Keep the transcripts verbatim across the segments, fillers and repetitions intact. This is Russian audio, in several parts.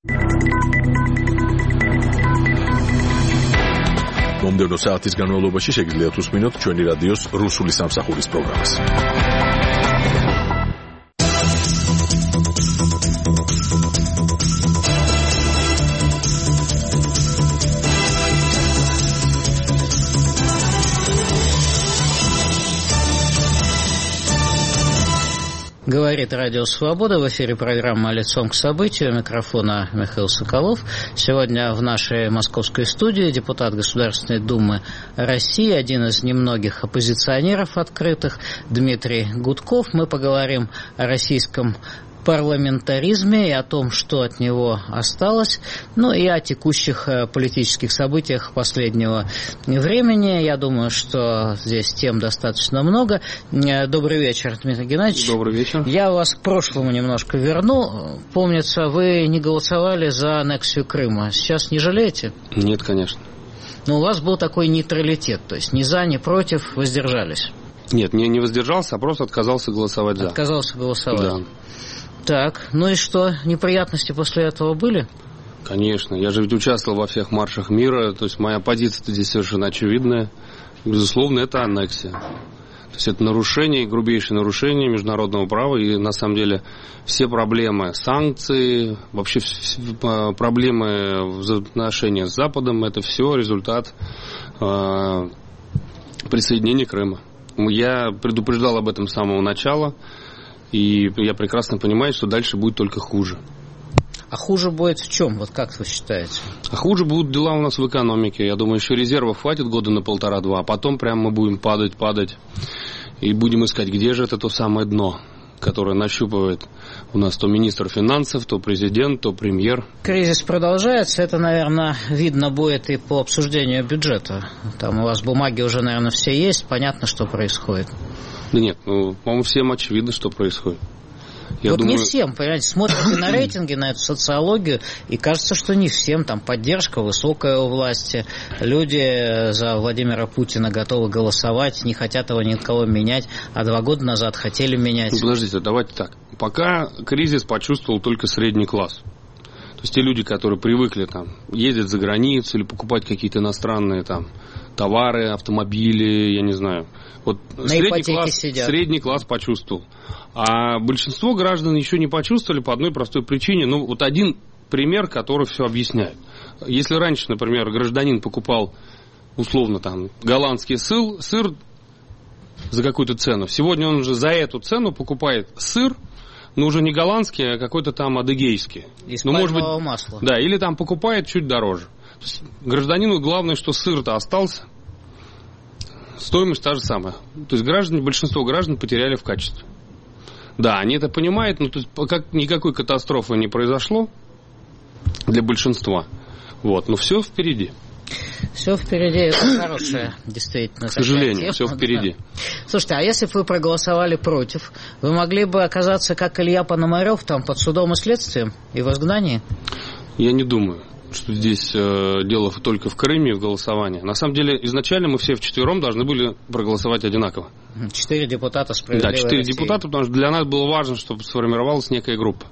მომდევნო საათის განმავლობაში შეგიძლიათ უსმინოთ ჩვენი რადიოს რუსული სამსახურის პროგრამას. Говорит Радио Свобода, в эфире программа «Лицом к событию», у микрофона Михаил Соколов. Сегодня в нашей московской студии депутат Государственной Думы России, один из немногих оппозиционеров открытых, Дмитрий Гудков. Мы поговорим о российском парламентаризме и о том, что от него осталось, ну и о текущих политических событиях последнего времени. Я думаю, что здесь тем достаточно много. Добрый вечер, Дмитрий Геннадьевич. Добрый вечер. Я вас к прошлому немножко верну. Помнится, вы не голосовали за аннексию Крыма. Сейчас не жалеете? Нет, конечно. Но у вас был такой нейтралитет, то есть ни за, ни против, воздержались. Нет, не, не воздержался, а просто отказался голосовать за. Отказался голосовать. Да. Так, ну и что, неприятности после этого были? Конечно, я же ведь участвовал во всех маршах мира, то есть моя позиция здесь совершенно очевидная. Безусловно, это аннексия. То есть это нарушение, грубейшее нарушение международного права, и на самом деле все проблемы, санкции, вообще проблемы взаимоотношения с Западом, это все результат э, присоединения Крыма. Я предупреждал об этом с самого начала. И я прекрасно понимаю, что дальше будет только хуже. А хуже будет в чем? Вот как вы считаете? А хуже будут дела у нас в экономике. Я думаю, еще резервов хватит года на полтора-два, а потом прямо мы будем падать, падать. И будем искать, где же это то самое дно, которое нащупывает у нас то министр финансов, то президент, то премьер. Кризис продолжается. Это, наверное, видно будет и по обсуждению бюджета. Там у вас бумаги уже, наверное, все есть. Понятно, что происходит. Да нет, ну, по-моему, всем очевидно, что происходит. Я вот думаю... не всем, понимаете, смотрите на рейтинги, на эту социологию, и кажется, что не всем. Там поддержка высокая у власти, люди за Владимира Путина готовы голосовать, не хотят его никого менять, а два года назад хотели менять. Ну, подождите, давайте так. Пока кризис почувствовал только средний класс. То есть те люди, которые привыкли там ездить за границу или покупать какие-то иностранные там товары, автомобили, я не знаю. Вот средний класс, средний класс почувствовал. А большинство граждан еще не почувствовали по одной простой причине. Ну, вот один пример, который все объясняет. Если раньше, например, гражданин покупал, условно, там, голландский сыр, сыр за какую-то цену, сегодня он уже за эту цену покупает сыр, но уже не голландский, а какой-то там адыгейский. Из ну, может быть, масла. Да, или там покупает чуть дороже. То есть гражданину главное, что сыр-то остался, стоимость та же самая. То есть граждане, большинство граждан потеряли в качестве. Да, они это понимают, но то есть, как, никакой катастрофы не произошло для большинства. Вот, но все впереди. Все впереди, это хорошая, действительно. К сожалению, все впереди. Да. Слушайте, а если бы вы проголосовали против, вы могли бы оказаться, как Илья Пономарев, там под судом и следствием и в изгнании? Я не думаю, что здесь э, дело только в Крыме и в голосовании. На самом деле, изначально мы все вчетвером должны были проголосовать одинаково. Четыре депутата справедливой Да, четыре России. депутата, потому что для нас было важно, чтобы сформировалась некая группа.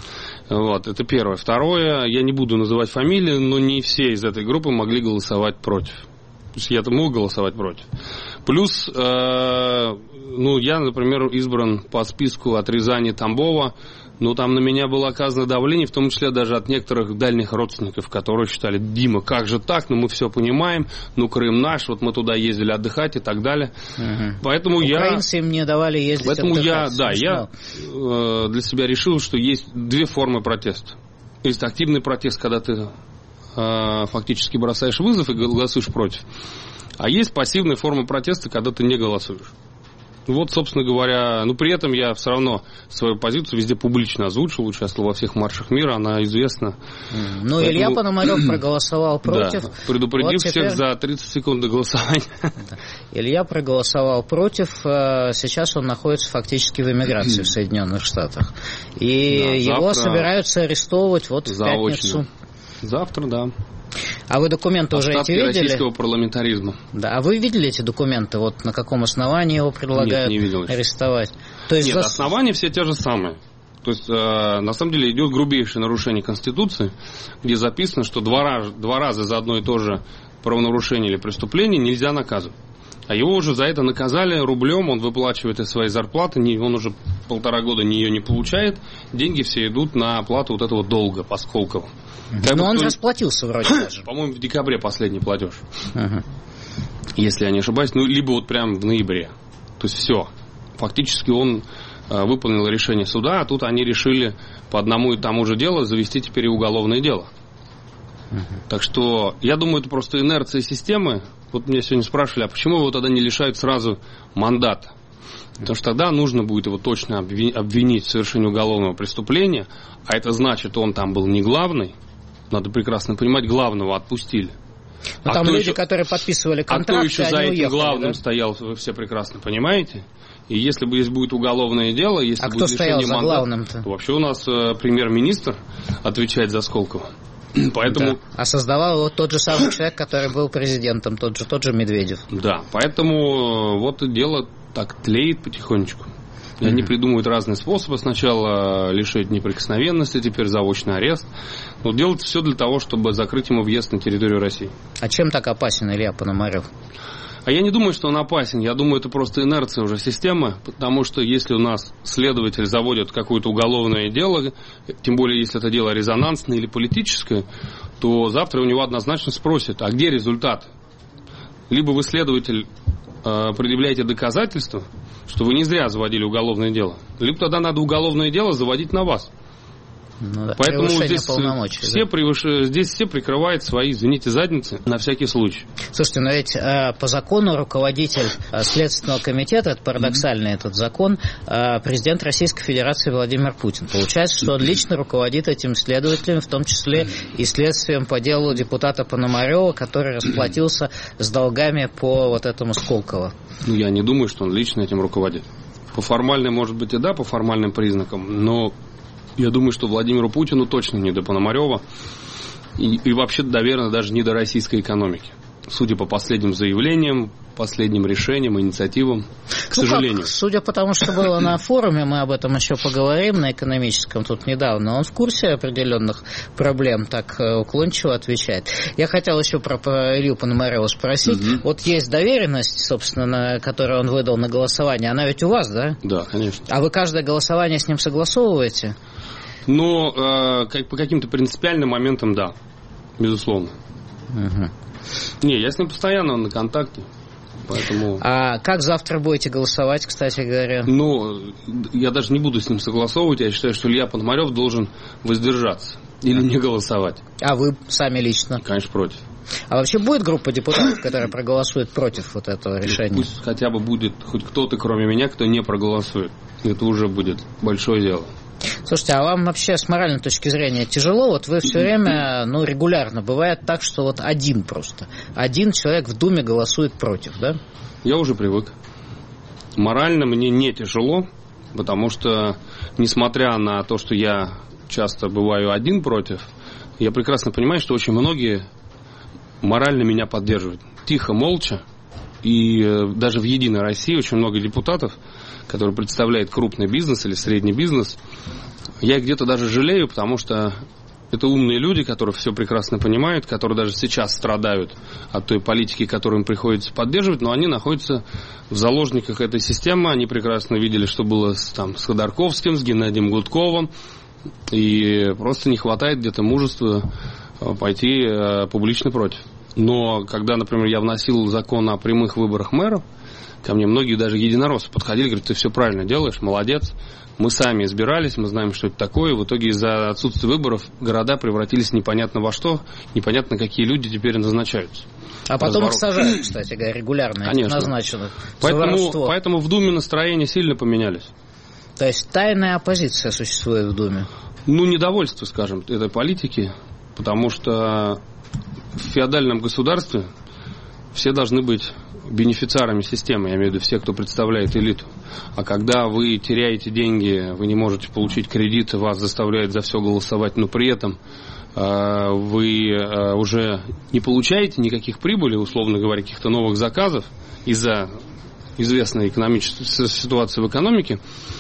Вот, это первое. Второе, я не буду называть фамилии, но не все из этой группы могли голосовать против. То есть я-то мог голосовать против. Плюс, э, ну, я, например, избран по списку от Рязани Тамбова. Ну, там на меня было оказано давление, в том числе даже от некоторых дальних родственников, которые считали: Дима, как же так, ну мы все понимаем, ну Крым наш, вот мы туда ездили отдыхать и так далее. Угу. Поэтому Украинцы я... им не давали ездить Поэтому отдыхать. я, да, я э, для себя решил, что есть две формы протеста. Есть активный протест, когда ты э, фактически бросаешь вызов и голосуешь против. А есть пассивная форма протеста, когда ты не голосуешь. Вот, собственно говоря, но при этом я все равно свою позицию везде публично озвучил, участвовал во всех маршах мира, она известна. Mm. Ну, Поэтому... Илья Пономарев проголосовал против. Да, предупредив вот теперь... всех за тридцать секунд до голосования. Да. Илья проголосовал против, сейчас он находится фактически в эмиграции в Соединенных Штатах. И да, его собираются арестовывать вот в заочно. пятницу. Завтра, да. А вы документы уже эти видели? Российского парламентаризма. Да, а вы видели эти документы? Вот на каком основании его предлагают Нет, не видел арестовать? То есть Нет, за... основания все те же самые. То есть, э, на самом деле, идет грубейшее нарушение Конституции, где записано, что два, раз, два раза за одно и то же правонарушение или преступление нельзя наказывать. А его уже за это наказали рублем, он выплачивает из своей зарплаты, не, он уже полтора года ее не получает, деньги все идут на оплату вот этого долга по Сколково. Но он расплатился вроде даже. По-моему, в декабре последний платеж. Uh-huh. Если я не ошибаюсь, ну, либо вот прям в ноябре. То есть все. Фактически он э, выполнил решение суда, а тут они решили по одному и тому же делу завести теперь и уголовное дело. Uh-huh. Так что, я думаю, это просто инерция системы. Вот меня сегодня спрашивали, а почему его тогда не лишают сразу мандата? Потому что тогда нужно будет его точно обвинить в совершении уголовного преступления, а это значит, он там был не главный. Надо прекрасно понимать, главного отпустили. Но а там люди, еще, которые подписывали контракты, а кто еще за этим уехали, главным да? стоял, вы все прекрасно понимаете. И если бы здесь будет уголовное дело, если а будет кто стоял за мандата, главным-то? То вообще у нас э, премьер-министр отвечает за Сколково. Поэтому... Да. А создавал его тот же самый человек, который был президентом, тот же, тот же Медведев. Да, поэтому вот дело так тлеет потихонечку. И mm-hmm. они придумывают разные способы. Сначала лишить неприкосновенности, теперь заочный арест. Но делается все для того, чтобы закрыть ему въезд на территорию России. А чем так опасен Илья Пономарев? А я не думаю, что он опасен. Я думаю, это просто инерция уже системы. Потому что если у нас следователь заводит какое-то уголовное дело, тем более если это дело резонансное или политическое, то завтра у него однозначно спросят, а где результат? Либо вы, следователь, предъявляете доказательства, что вы не зря заводили уголовное дело, либо тогда надо уголовное дело заводить на вас. Ну, да. Поэтому здесь все, да? превыш... здесь все прикрывают свои, извините, задницы на всякий случай. Слушайте, но ведь э, по закону руководитель э, Следственного комитета, это парадоксальный mm-hmm. этот закон, э, президент Российской Федерации Владимир Путин. Получается, что он лично руководит этим следователем, в том числе и следствием по делу депутата Пономарева, который расплатился с долгами по вот этому Сколково. Ну, я не думаю, что он лично этим руководит. По формальным, может быть, и да, по формальным признакам, но... Я думаю, что Владимиру Путину точно не до Пономарева и, и вообще, наверное, даже не до российской экономики. Судя по последним заявлениям, последним решениям, инициативам, к ну сожалению. Как? Судя по тому, что было на форуме, мы об этом еще поговорим, на экономическом тут недавно, он в курсе определенных проблем, так уклончиво отвечает. Я хотел еще про, про Илью Пономарева спросить. Угу. Вот есть доверенность, собственно, которую он выдал на голосование, она ведь у вас, да? Да, конечно. А вы каждое голосование с ним согласовываете? Ну, э, как, по каким-то принципиальным моментам, да, безусловно. Угу. Не, я с ним постоянно на контакте, поэтому... А как завтра будете голосовать, кстати говоря? Ну, я даже не буду с ним согласовывать, я считаю, что Илья Пономарев должен воздержаться или не голосовать. А вы сами лично? Конечно, против. А вообще будет группа депутатов, которая проголосует против вот этого решения? Пусть хотя бы будет хоть кто-то, кроме меня, кто не проголосует. Это уже будет большое дело. Слушайте, а вам вообще с моральной точки зрения тяжело? Вот вы все время, ну, регулярно бывает так, что вот один просто, один человек в Думе голосует против, да? Я уже привык. Морально мне не тяжело, потому что, несмотря на то, что я часто бываю один против, я прекрасно понимаю, что очень многие морально меня поддерживают. Тихо, молча. И даже в «Единой России» очень много депутатов, которые представляют крупный бизнес или средний бизнес. Я их где-то даже жалею, потому что это умные люди, которые все прекрасно понимают, которые даже сейчас страдают от той политики, которую им приходится поддерживать, но они находятся в заложниках этой системы. Они прекрасно видели, что было с, там, с Ходорковским, с Геннадием Гудковым, и просто не хватает где-то мужества пойти э, публично против. Но когда, например, я вносил закон о прямых выборах мэров, ко мне многие даже единороссы подходили, говорят, ты все правильно делаешь, молодец. Мы сами избирались, мы знаем, что это такое. В итоге из-за отсутствия выборов города превратились непонятно во что, непонятно, какие люди теперь назначаются. А потом Разворот. Их сажают, кстати говоря, регулярно. Конечно. Назначенных. Поэтому, поэтому в Думе настроения сильно поменялись. То есть тайная оппозиция существует в Думе? Ну, недовольство, скажем, этой политики, потому что в феодальном государстве все должны быть бенефициарами системы, я имею в виду все, кто представляет элиту. А когда вы теряете деньги, вы не можете получить кредит, вас заставляют за все голосовать, но при этом э, вы э, уже не получаете никаких прибыли, условно говоря, каких-то новых заказов из-за известной экономической ситуации в экономике,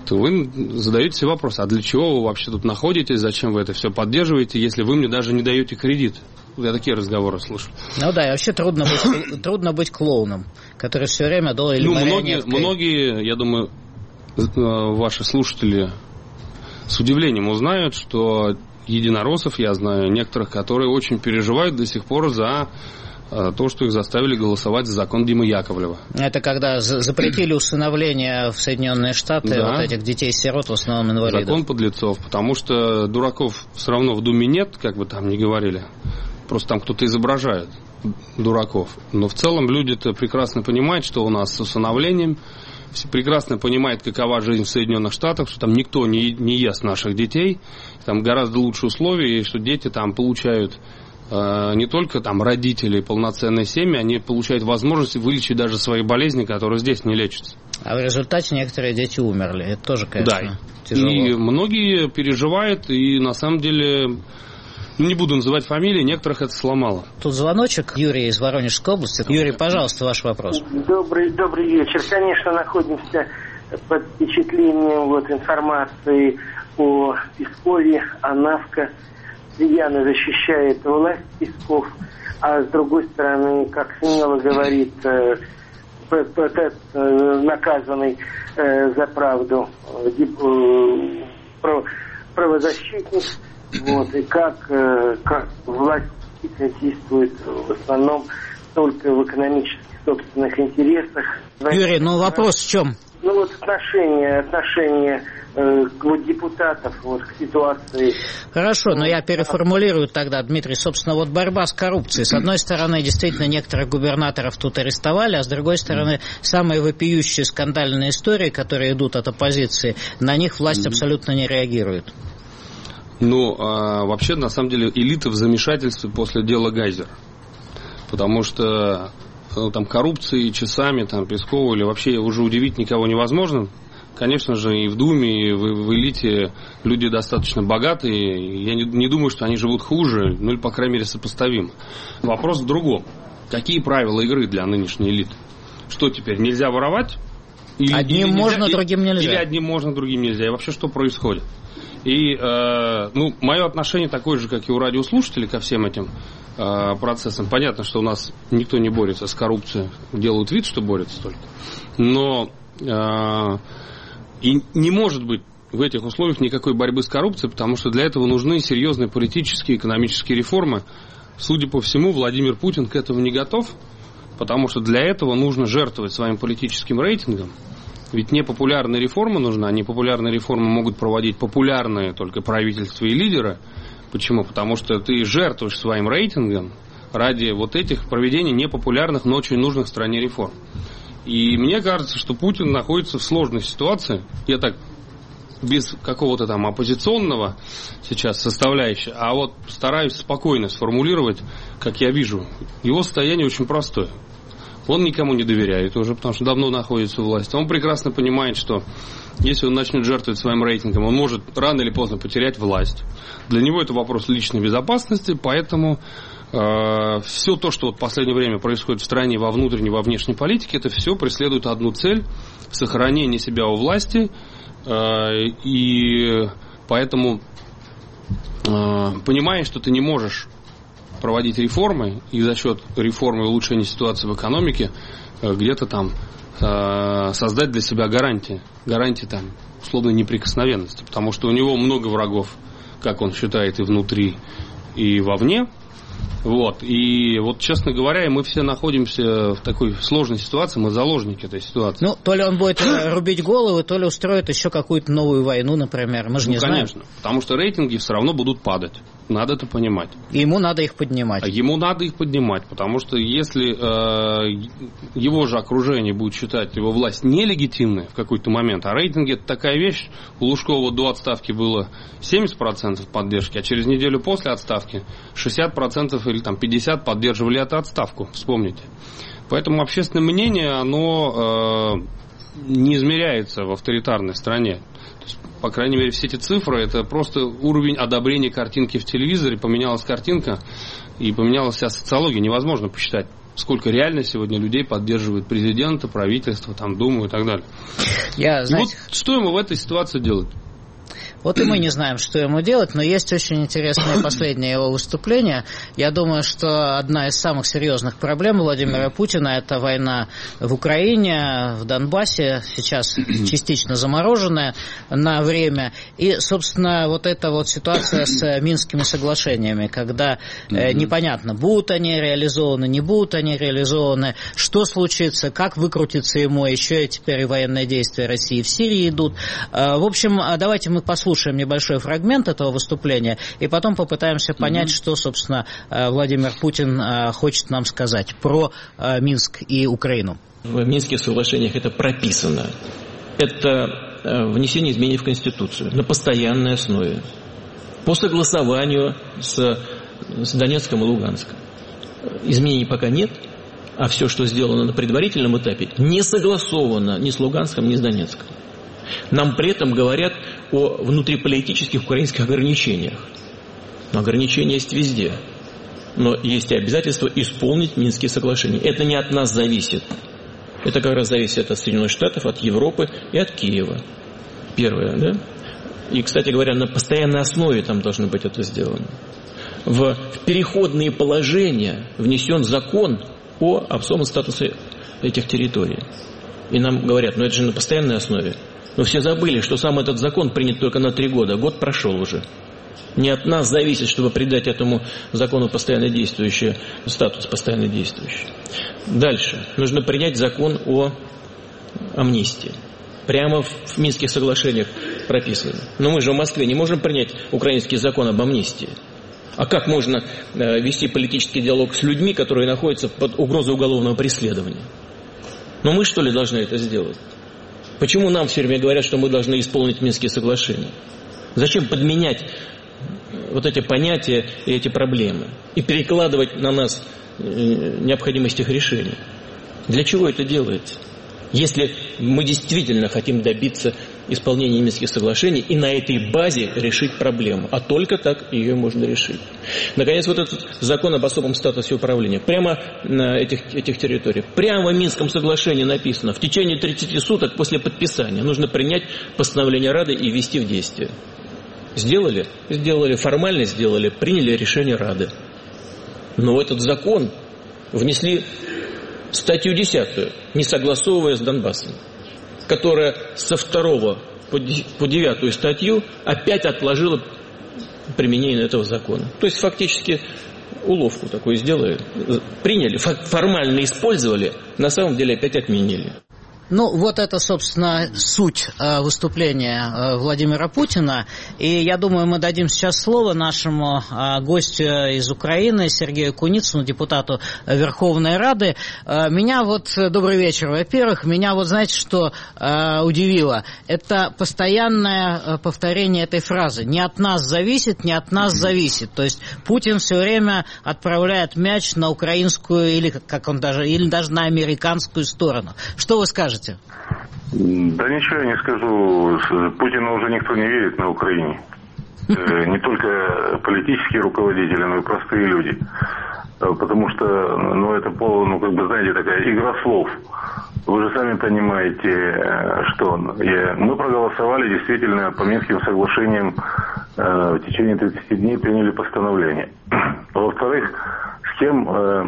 то вы задаете себе вопрос, а для чего вы вообще тут находитесь, зачем вы это все поддерживаете, если вы мне даже не даете кредит? Я такие разговоры слышу. Ну да, и вообще трудно быть, трудно быть клоуном, который все время долго... Ну, многие, многие, я думаю, ваши слушатели с удивлением узнают, что единороссов, я знаю некоторых, которые очень переживают до сих пор за то, что их заставили голосовать за закон Димы Яковлева. Это когда запретили усыновление в Соединенные Штаты, да, вот этих детей-сирот, в основном инвалидов. Закон подлецов, потому что дураков все равно в Думе нет, как бы там ни говорили. Просто там кто-то изображает дураков. Но в целом люди-то прекрасно понимают, что у нас с усыновлением, все прекрасно понимают, какова жизнь в Соединенных Штатах, что там никто не, не ест наших детей, там гораздо лучше условия, и что дети там получают э, не только там родители, полноценные семьи, они получают возможность вылечить даже свои болезни, которые здесь не лечатся. А в результате некоторые дети умерли. Это тоже, конечно, да. Тяжело. И многие переживают, и на самом деле... Не буду называть фамилии, некоторых это сломало. Тут звоночек. Юрий из Воронежской области. Юрий, пожалуйста, ваш вопрос. Добрый, добрый вечер. Конечно, находимся под впечатлением вот, информации о Пескове, о Навка. Рьяно защищает власть Песков, а с другой стороны, как смело говорит э, э, наказанный э, за правду э, правозащитник. Вот, и как, э, как власть действует в основном только в экономических собственных интересах. Юрий, ну вопрос в чем? Ну вот отношение, отношение э, вот, депутатов вот, к ситуации. Хорошо, но я переформулирую тогда, Дмитрий. Собственно, вот борьба с коррупцией. С одной стороны, действительно, некоторых губернаторов тут арестовали, а с другой стороны, самые вопиющие скандальные истории, которые идут от оппозиции, на них власть абсолютно не реагирует. Ну, а, вообще, на самом деле, элита в замешательстве после дела Гайзера. Потому что ну, там коррупции часами, там, Пескова или вообще уже удивить никого невозможно. Конечно же, и в Думе, и в, в элите люди достаточно богатые. Я не, не думаю, что они живут хуже, ну или, по крайней мере, сопоставимо. Вопрос в другом. Какие правила игры для нынешней элиты? Что теперь, нельзя воровать? Или, одним или можно, нельзя, другим нельзя. Или одним можно, другим нельзя. И вообще, что происходит? И, э, ну, мое отношение такое же, как и у радиослушателей ко всем этим э, процессам. Понятно, что у нас никто не борется с коррупцией, делают вид, что борются только. Но э, и не может быть в этих условиях никакой борьбы с коррупцией, потому что для этого нужны серьезные политические и экономические реформы. Судя по всему, Владимир Путин к этому не готов, потому что для этого нужно жертвовать своим политическим рейтингом. Ведь непопулярные реформы нужны, а непопулярные реформы могут проводить популярные только правительства и лидеры. Почему? Потому что ты жертвуешь своим рейтингом ради вот этих проведения непопулярных, но очень нужных стране реформ. И мне кажется, что Путин находится в сложной ситуации. Я так без какого-то там оппозиционного сейчас составляющего, а вот стараюсь спокойно сформулировать, как я вижу. Его состояние очень простое. Он никому не доверяет уже, потому что давно находится у власти. Он прекрасно понимает, что если он начнет жертвовать своим рейтингом, он может рано или поздно потерять власть. Для него это вопрос личной безопасности, поэтому э, все то, что вот в последнее время происходит в стране во внутренней, во внешней политике, это все преследует одну цель – сохранение себя у власти. Э, и поэтому, э, понимая, что ты не можешь проводить реформы, и за счет реформы и улучшения ситуации в экономике где-то там э, создать для себя гарантии, гарантии там условной неприкосновенности, потому что у него много врагов, как он считает, и внутри, и вовне. Вот. И вот, честно говоря, мы все находимся в такой сложной ситуации, мы заложники этой ситуации. Ну, то ли он будет рубить головы, то ли устроит еще какую-то новую войну, например, мы же ну, не конечно, знаем. Конечно, потому что рейтинги все равно будут падать, надо это понимать. И ему надо их поднимать. А ему надо их поднимать, потому что если э, его же окружение будет считать его власть нелегитимной в какой-то момент, а рейтинги это такая вещь, у Лужкова до отставки было семьдесят процентов поддержки, а через неделю после отставки шестьдесят процентов или там пятьдесят процентов поддерживали эту отставку, вспомните. Поэтому общественное мнение, оно э, не измеряется в авторитарной стране. То есть, по крайней мере, все эти цифры, это просто уровень одобрения картинки в телевизоре, поменялась картинка и поменялась вся социология. Невозможно посчитать Сколько реально сегодня людей поддерживает президента, правительство, там, Думу и так далее. Я, знаете... Вот что ему в этой ситуации делать? Вот и мы не знаем, что ему делать, но есть очень интересное последнее его выступление. Я думаю, что одна из самых серьезных проблем Владимира Путина – это война в Украине, в Донбассе, сейчас частично замороженная на время. И, собственно, вот эта вот ситуация с Минскими соглашениями, когда э, непонятно, будут они реализованы, не будут они реализованы, что случится, как выкрутится ему, еще и теперь и военные действия России в Сирии идут. Э, в общем, давайте мы послушаем. Слушаем небольшой фрагмент этого выступления и потом попытаемся понять, mm-hmm. что, собственно, Владимир Путин хочет нам сказать про Минск и Украину. В Минских соглашениях это прописано. Это внесение изменений в Конституцию на постоянной основе. По согласованию с, с Донецком и Луганском. Изменений пока нет, а все, что сделано на предварительном этапе, не согласовано ни с Луганском, ни с Донецком. Нам при этом говорят о внутриполитических украинских ограничениях. Но ограничения есть везде. Но есть и обязательство исполнить Минские соглашения. Это не от нас зависит. Это как раз зависит от Соединенных Штатов, от Европы и от Киева. Первое, да? И, кстати говоря, на постоянной основе там должно быть это сделано. В, в переходные положения внесен закон о особом статусе этих территорий. И нам говорят, ну это же на постоянной основе. Но все забыли, что сам этот закон принят только на три года. Год прошел уже. Не от нас зависит, чтобы придать этому закону постоянно действующий статус, постоянно действующий. Дальше. Нужно принять закон о амнистии. Прямо в Минских соглашениях прописано. Но мы же в Москве не можем принять украинский закон об амнистии. А как можно вести политический диалог с людьми, которые находятся под угрозой уголовного преследования? Но мы, что ли, должны это сделать? Почему нам все время говорят, что мы должны исполнить Минские соглашения? Зачем подменять вот эти понятия и эти проблемы? И перекладывать на нас необходимость их решения? Для чего это делается? Если мы действительно хотим добиться исполнения Минских соглашений и на этой базе решить проблему. А только так ее можно решить. Наконец, вот этот закон об особом статусе управления. Прямо на этих, этих территориях. Прямо в Минском соглашении написано. В течение тридцати суток после подписания нужно принять постановление Рады и ввести в действие. Сделали? Сделали. Формально сделали. Приняли решение Рады. Но в этот закон внесли статью десятую, не согласовывая с Донбассом, которая со второго по девятую статью опять отложила применение этого закона. То есть фактически уловку такую сделали, приняли, формально использовали, на самом деле опять отменили. Ну, вот это, собственно, суть э, выступления э, Владимира Путина. И я думаю, мы дадим сейчас слово нашему э, гостю из Украины, Сергею Куницыну, депутату Верховной Рады. Э, меня вот, добрый вечер, во-первых, меня вот, знаете, что э, удивило? Это постоянное э, повторение этой фразы. Не от нас зависит, не от нас зависит. То есть Путин все время отправляет мяч на украинскую, или как он даже, или даже на американскую сторону. Что вы скажете? Да ничего я не скажу. Путину уже никто не верит на Украине. Не только политические руководители, но и простые люди. Потому что, ну, это, ну, как бы, знаете, такая игра слов. Вы же сами понимаете, что мы проголосовали действительно по Минским соглашениям, в течение тридцати дней приняли постановление. Во-вторых, с кем э,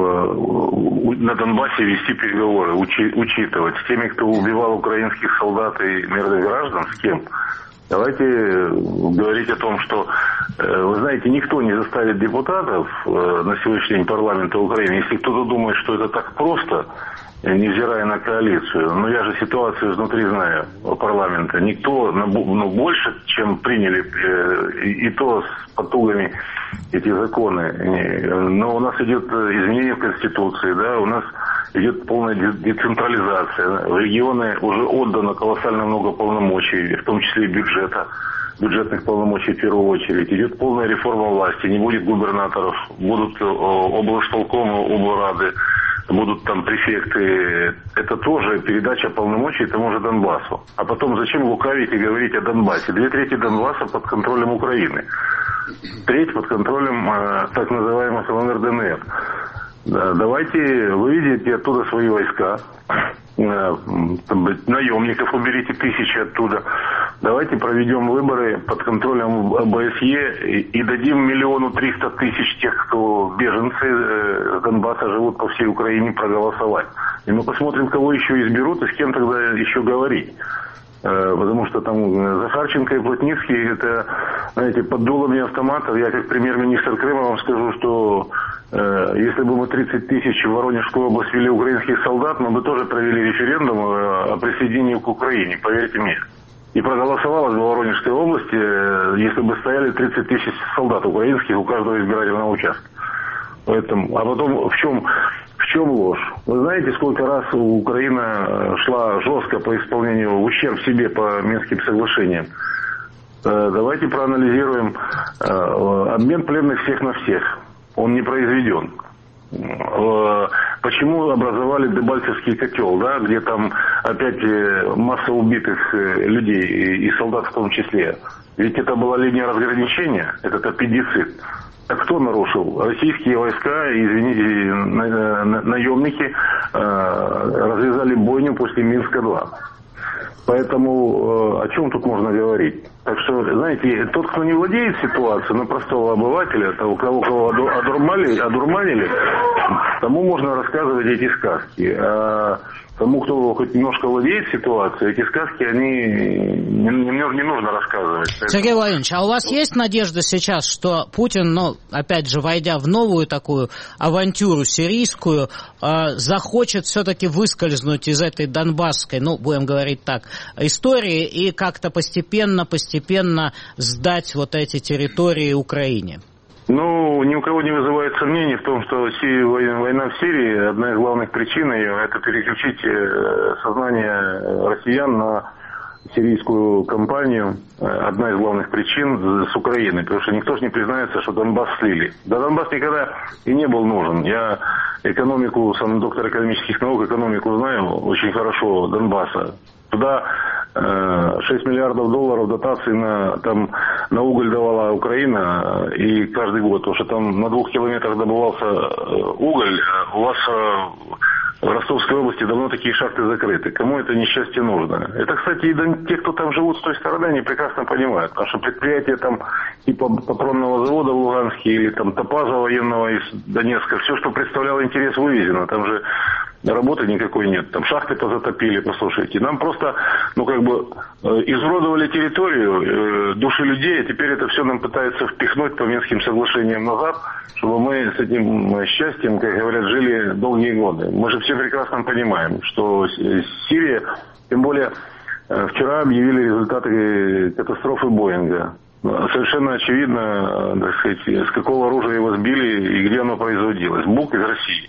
в, на Донбассе вести переговоры, учи, учитывать, с теми, кто убивал украинских солдат и мирных граждан, с кем? Давайте говорить о том, что, э, вы знаете, никто не заставит депутатов э, на сегодняшний день парламента Украины, если кто-то думает, что это так просто, невзирая на коалицию. Но я же ситуацию изнутри знаю парламента. Никто, ну, больше, чем приняли, и, и то с потугами эти законы. Но у нас идет изменение в Конституции, да, у нас идет полная децентрализация. В регионы уже отдано колоссально много полномочий, в том числе и бюджета, бюджетных полномочий в первую очередь. Идет полная реформа власти, не будет губернаторов, будут облсполкомы, облрады, будут там префекты. Это тоже передача полномочий тому же Донбассу. А потом зачем лукавить и говорить о Донбассе? Две трети Донбасса под контролем Украины. Треть под контролем э, так называемых ЛНР-ДНР. Да, давайте выведите оттуда свои войска, наемников уберите тысячи оттуда. Давайте проведем выборы под контролем ОБСЕ и дадим миллиону триста тысяч тех, кто беженцы с Донбасса живут по всей Украине, проголосовать. И мы посмотрим, кого еще изберут и с кем тогда еще говорить. Потому что там Захарченко и Плотницкий, это, знаете, под дулами автоматов. Я как премьер-министр Крыма вам скажу, что э, если бы мы тридцать тысяч в Воронежскую область ввели украинских солдат, мы бы тоже провели референдум о присоединении к Украине, поверьте мне. И проголосовалось бы в Воронежской области, э, если бы стояли тридцать тысяч солдат украинских у каждого избирательного участка. Поэтому, а потом в чем... В чем ложь? Вы знаете, сколько раз Украина шла жестко по исполнению, в ущерб себе по Минским соглашениям? Давайте проанализируем обмен пленных всех на всех. Он не произведен. Почему образовали Дебальцевский котел, да, где там опять масса убитых людей и солдат в том числе? Ведь это была линия разграничения, этот аппендицит. А кто нарушил? Российские войска, извините, наемники э, развязали бойню после Минска-два. Поэтому э, о чем тут можно говорить? Так что, знаете, тот, кто не владеет ситуацией, на простого обывателя, того, кого, кого одурманили, одурманили, тому можно рассказывать эти сказки. А тому, кто хоть немножко владеет ситуацией, эти сказки, они не, не, не нужно рассказывать. Сергей Владимирович, а у вас есть надежда сейчас, что Путин, ну, опять же, войдя в новую такую авантюру сирийскую, э, захочет все-таки выскользнуть из этой донбасской, ну, будем говорить так, истории и как-то постепенно, постепенно сдать вот эти территории Украине? Ну, ни у кого не вызывает сомнений в том, что война в Сирии, одна из главных причин ее, это переключить сознание россиян на сирийскую кампанию. Одна из главных причин с Украины, потому что никто же не признается, что Донбасс слили. Да Донбасс никогда и не был нужен. Я экономику, сам доктор экономических наук, экономику знаю очень хорошо Донбасса. Туда шесть миллиардов долларов дотаций на, там, на уголь давала Украина, и каждый год, потому что там на двух километрах добывался уголь, у вас в Ростовской области давно такие шахты закрыты. Кому это несчастье нужно? Это, кстати, и те, кто там живут с той стороны, они прекрасно понимают, потому что предприятия там типа патронного завода в Луганске или там Топаза военного из Донецка, все, что представляло интерес, вывезено. Там же работы никакой нет, там шахты позатопили, послушайте. Нам просто, ну как бы, изуродовали территорию, души людей, а теперь это все нам пытаются впихнуть по Минским соглашениям назад, чтобы мы с этим счастьем, как говорят, жили долгие годы. Мы же все прекрасно понимаем, что Сирия, тем более вчера объявили результаты катастрофы Боинга. Совершенно очевидно, так сказать, с какого оружия его сбили и где оно производилось. Бук из России.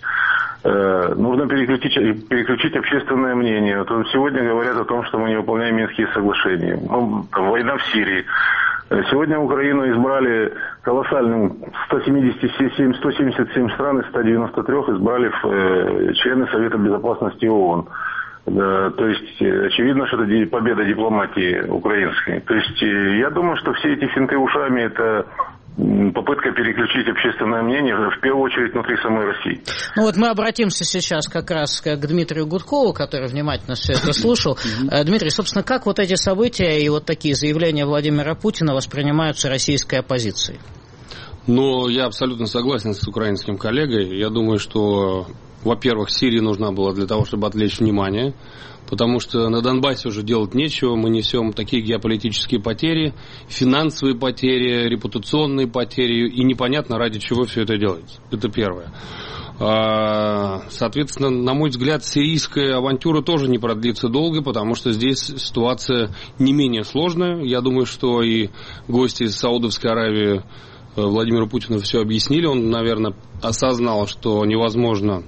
Нужно переключить, переключить общественное мнение. Вот сегодня говорят о том, что мы не выполняем Минские соглашения. Ну, там, война в Сирии. Сегодня Украину избрали колоссальным сто семьдесят семь, сто семьдесят семь стран из ста девяноста трёх избрали в члены Совета Безопасности ООН. Да, то есть очевидно, что это победа дипломатии украинской. То есть я думаю, что все эти финты ушами — это попытка переключить общественное мнение, в первую очередь, внутри самой России. Ну вот мы обратимся сейчас как раз к Дмитрию Гудкову, который внимательно все это слушал. Дмитрий, собственно, как вот эти события и вот такие заявления Владимира Путина воспринимаются российской оппозицией? Ну, я абсолютно согласен с украинским коллегой. Я думаю, что, во-первых, Сирия нужна была для того, чтобы отвлечь внимание, потому что на Донбассе уже делать нечего, мы несем такие геополитические потери, финансовые потери, репутационные потери, и непонятно, ради чего все это делается. Это первое. Соответственно, на мой взгляд, сирийская авантюра тоже не продлится долго, потому что здесь ситуация не менее сложная. Я думаю, что и гости из Саудовской Аравии Владимиру Путину все объяснили. Он, наверное, осознал, что невозможно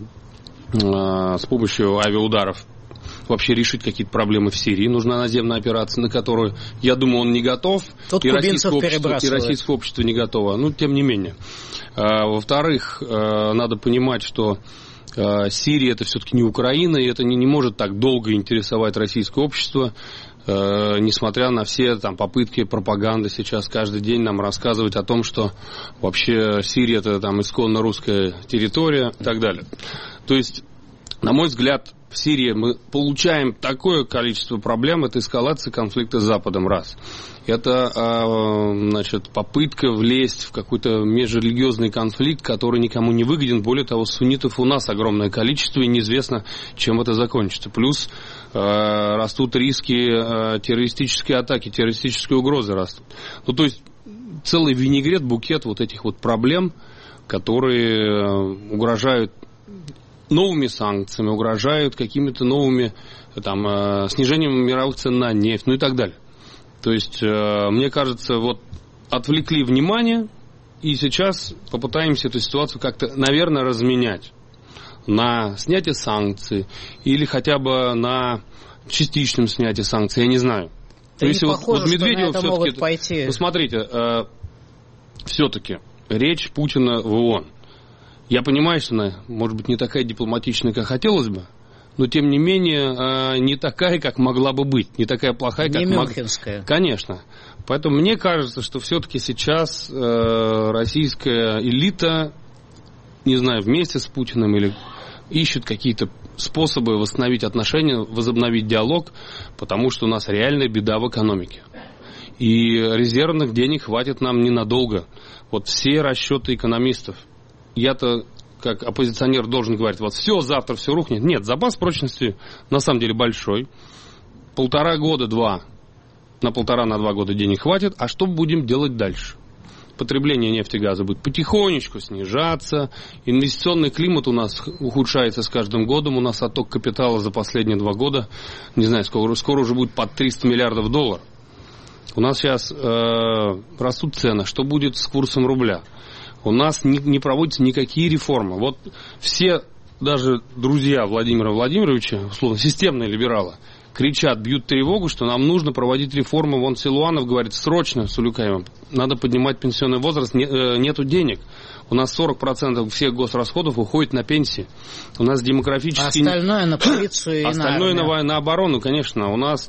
с помощью авиаударов вообще решить какие-то проблемы в Сирии. Нужна наземная операция, на которую, я думаю, он не готов. Тут и кубинцев перебрасывает. И российское общество не готово. Ну, тем не менее. Во-вторых, надо понимать, что Сирия — это все-таки не Украина, и это не, не может так долго интересовать российское общество. э, несмотря на все там попытки пропаганды сейчас каждый день нам рассказывать о том, что вообще Сирия это там исконно русская территория и так далее. То есть, на мой взгляд, в Сирии мы получаем такое количество проблем, это эскалация конфликта с Западом, раз. Это, значит, попытка влезть в какой-то межрелигиозный конфликт, который никому не выгоден. Более того, суннитов у нас огромное количество, и неизвестно, чем это закончится. Плюс растут риски террористической атаки, террористические угрозы растут. Ну, то есть, целый винегрет, букет вот этих вот проблем, которые угрожают новыми санкциями, угрожают какими-то новыми там, снижением мировых цен на нефть, ну и так далее. То есть, мне кажется, вот отвлекли внимание, и сейчас попытаемся эту ситуацию как-то, наверное, разменять на снятие санкций или хотя бы на частичном снятии санкций, я не знаю. Да То есть, вот, похоже, вот Медведев что все-таки... могут пойти. Ну, смотрите, э, все-таки речь Путина в ООН. Я понимаю, что она, может быть, не такая дипломатичная, как хотелось бы, но, тем не менее, не такая, как могла бы быть, не такая плохая, как могла. Не мюнхенская. Конечно. Поэтому мне кажется, что все-таки сейчас э, российская элита, не знаю, вместе с Путиным или ищет какие-то способы восстановить отношения, возобновить диалог, потому что у нас реальная беда в экономике. И резервных денег хватит нам ненадолго. Вот все расчеты экономистов. Я-то, как оппозиционер, должен говорить, вот все, завтра все рухнет. Нет, запас прочности на самом деле большой. Полтора года, два. На полтора, на два года денег хватит. А что будем делать дальше? Потребление нефти и газа будет потихонечку снижаться. Инвестиционный климат у нас ухудшается с каждым годом. У нас отток капитала за последние два года, не знаю, скоро, скоро уже будет под триста миллиардов долларов. У нас сейчас э, растут цены. Что будет с курсом рубля? У нас не, не проводятся никакие реформы. Вот все, даже друзья Владимира Владимировича, условно, системные либералы, кричат, бьют тревогу, что нам нужно проводить реформы. Вон Силуанов говорит, срочно, с Улюкаевым, надо поднимать пенсионный возраст, не, э, нету денег. У нас сорок процентов всех госрасходов уходит на пенсии. У нас демографически... Остальное на полицию и на Остальное армию. на, на оборону, конечно. У нас...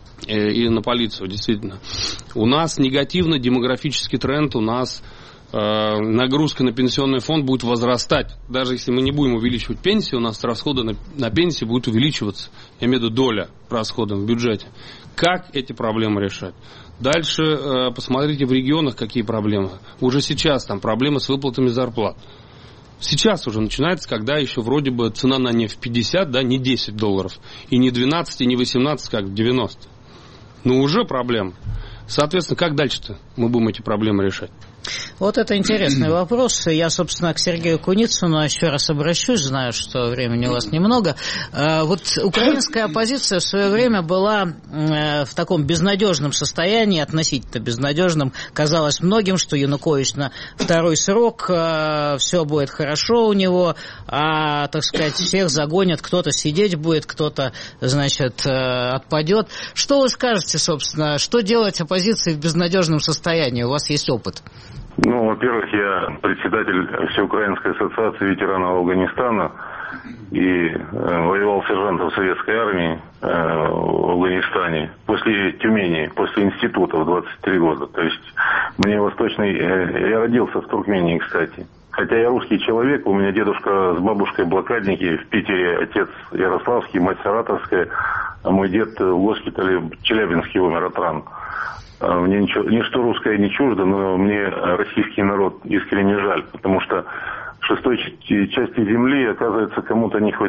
И на полицию, действительно. У нас негативный демографический тренд, у нас... нагрузка на пенсионный фонд будет возрастать. Даже если мы не будем увеличивать пенсии, у нас расходы на, на пенсии будут увеличиваться. Я имею в виду доля расходов в бюджете. Как эти проблемы решать? Дальше э, посмотрите в регионах, какие проблемы. Уже сейчас там проблемы с выплатами зарплат. Сейчас уже начинается, когда еще вроде бы цена на нефть пятьдесят, да, не десять долларов. И не двенадцать, и не восемнадцать, как в девяностые. Но уже проблема. Соответственно, как дальше-то мы будем эти проблемы решать? Вот это интересный вопрос. Я, собственно, к Сергею Куницыну еще раз обращусь, знаю, что времени у вас немного. Вот украинская оппозиция в свое время была в таком безнадежном состоянии, относительно безнадежном. Казалось многим, что Янукович на второй срок, все будет хорошо у него, а, так сказать, всех загонят, кто-то сидеть будет, кто-то, значит, отпадет. Что вы скажете, собственно, что делать оппозиции в безнадежном состоянии? У вас есть опыт. Ну, во-первых, я председатель Всеукраинской ассоциации ветеранов Афганистана и э, воевал сержантом советской армии э, в Афганистане после Тюмени, после института в двадцать три года. То есть мне восточный... Э, я родился в Туркмении, кстати. Хотя я русский человек, у меня дедушка с бабушкой блокадники, в Питере отец ярославский, мать саратовская, а мой дед в госпитале в Челябинске умер от ран. Мне ничего, ничто русское не чуждо, но мне российский народ искренне жаль, потому что шестой части земли, оказывается, кому-то не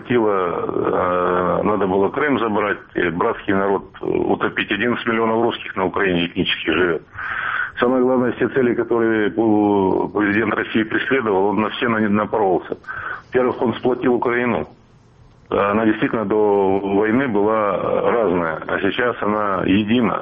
хватило, надо было Крым забрать, братский народ утопить. одиннадцать миллионов русских на Украине этнически живет. Самое главное, все цели, которые президент России преследовал, он на все напоролся. Во-первых, он сплотил Украину. Она действительно до войны была разная, а сейчас она едина.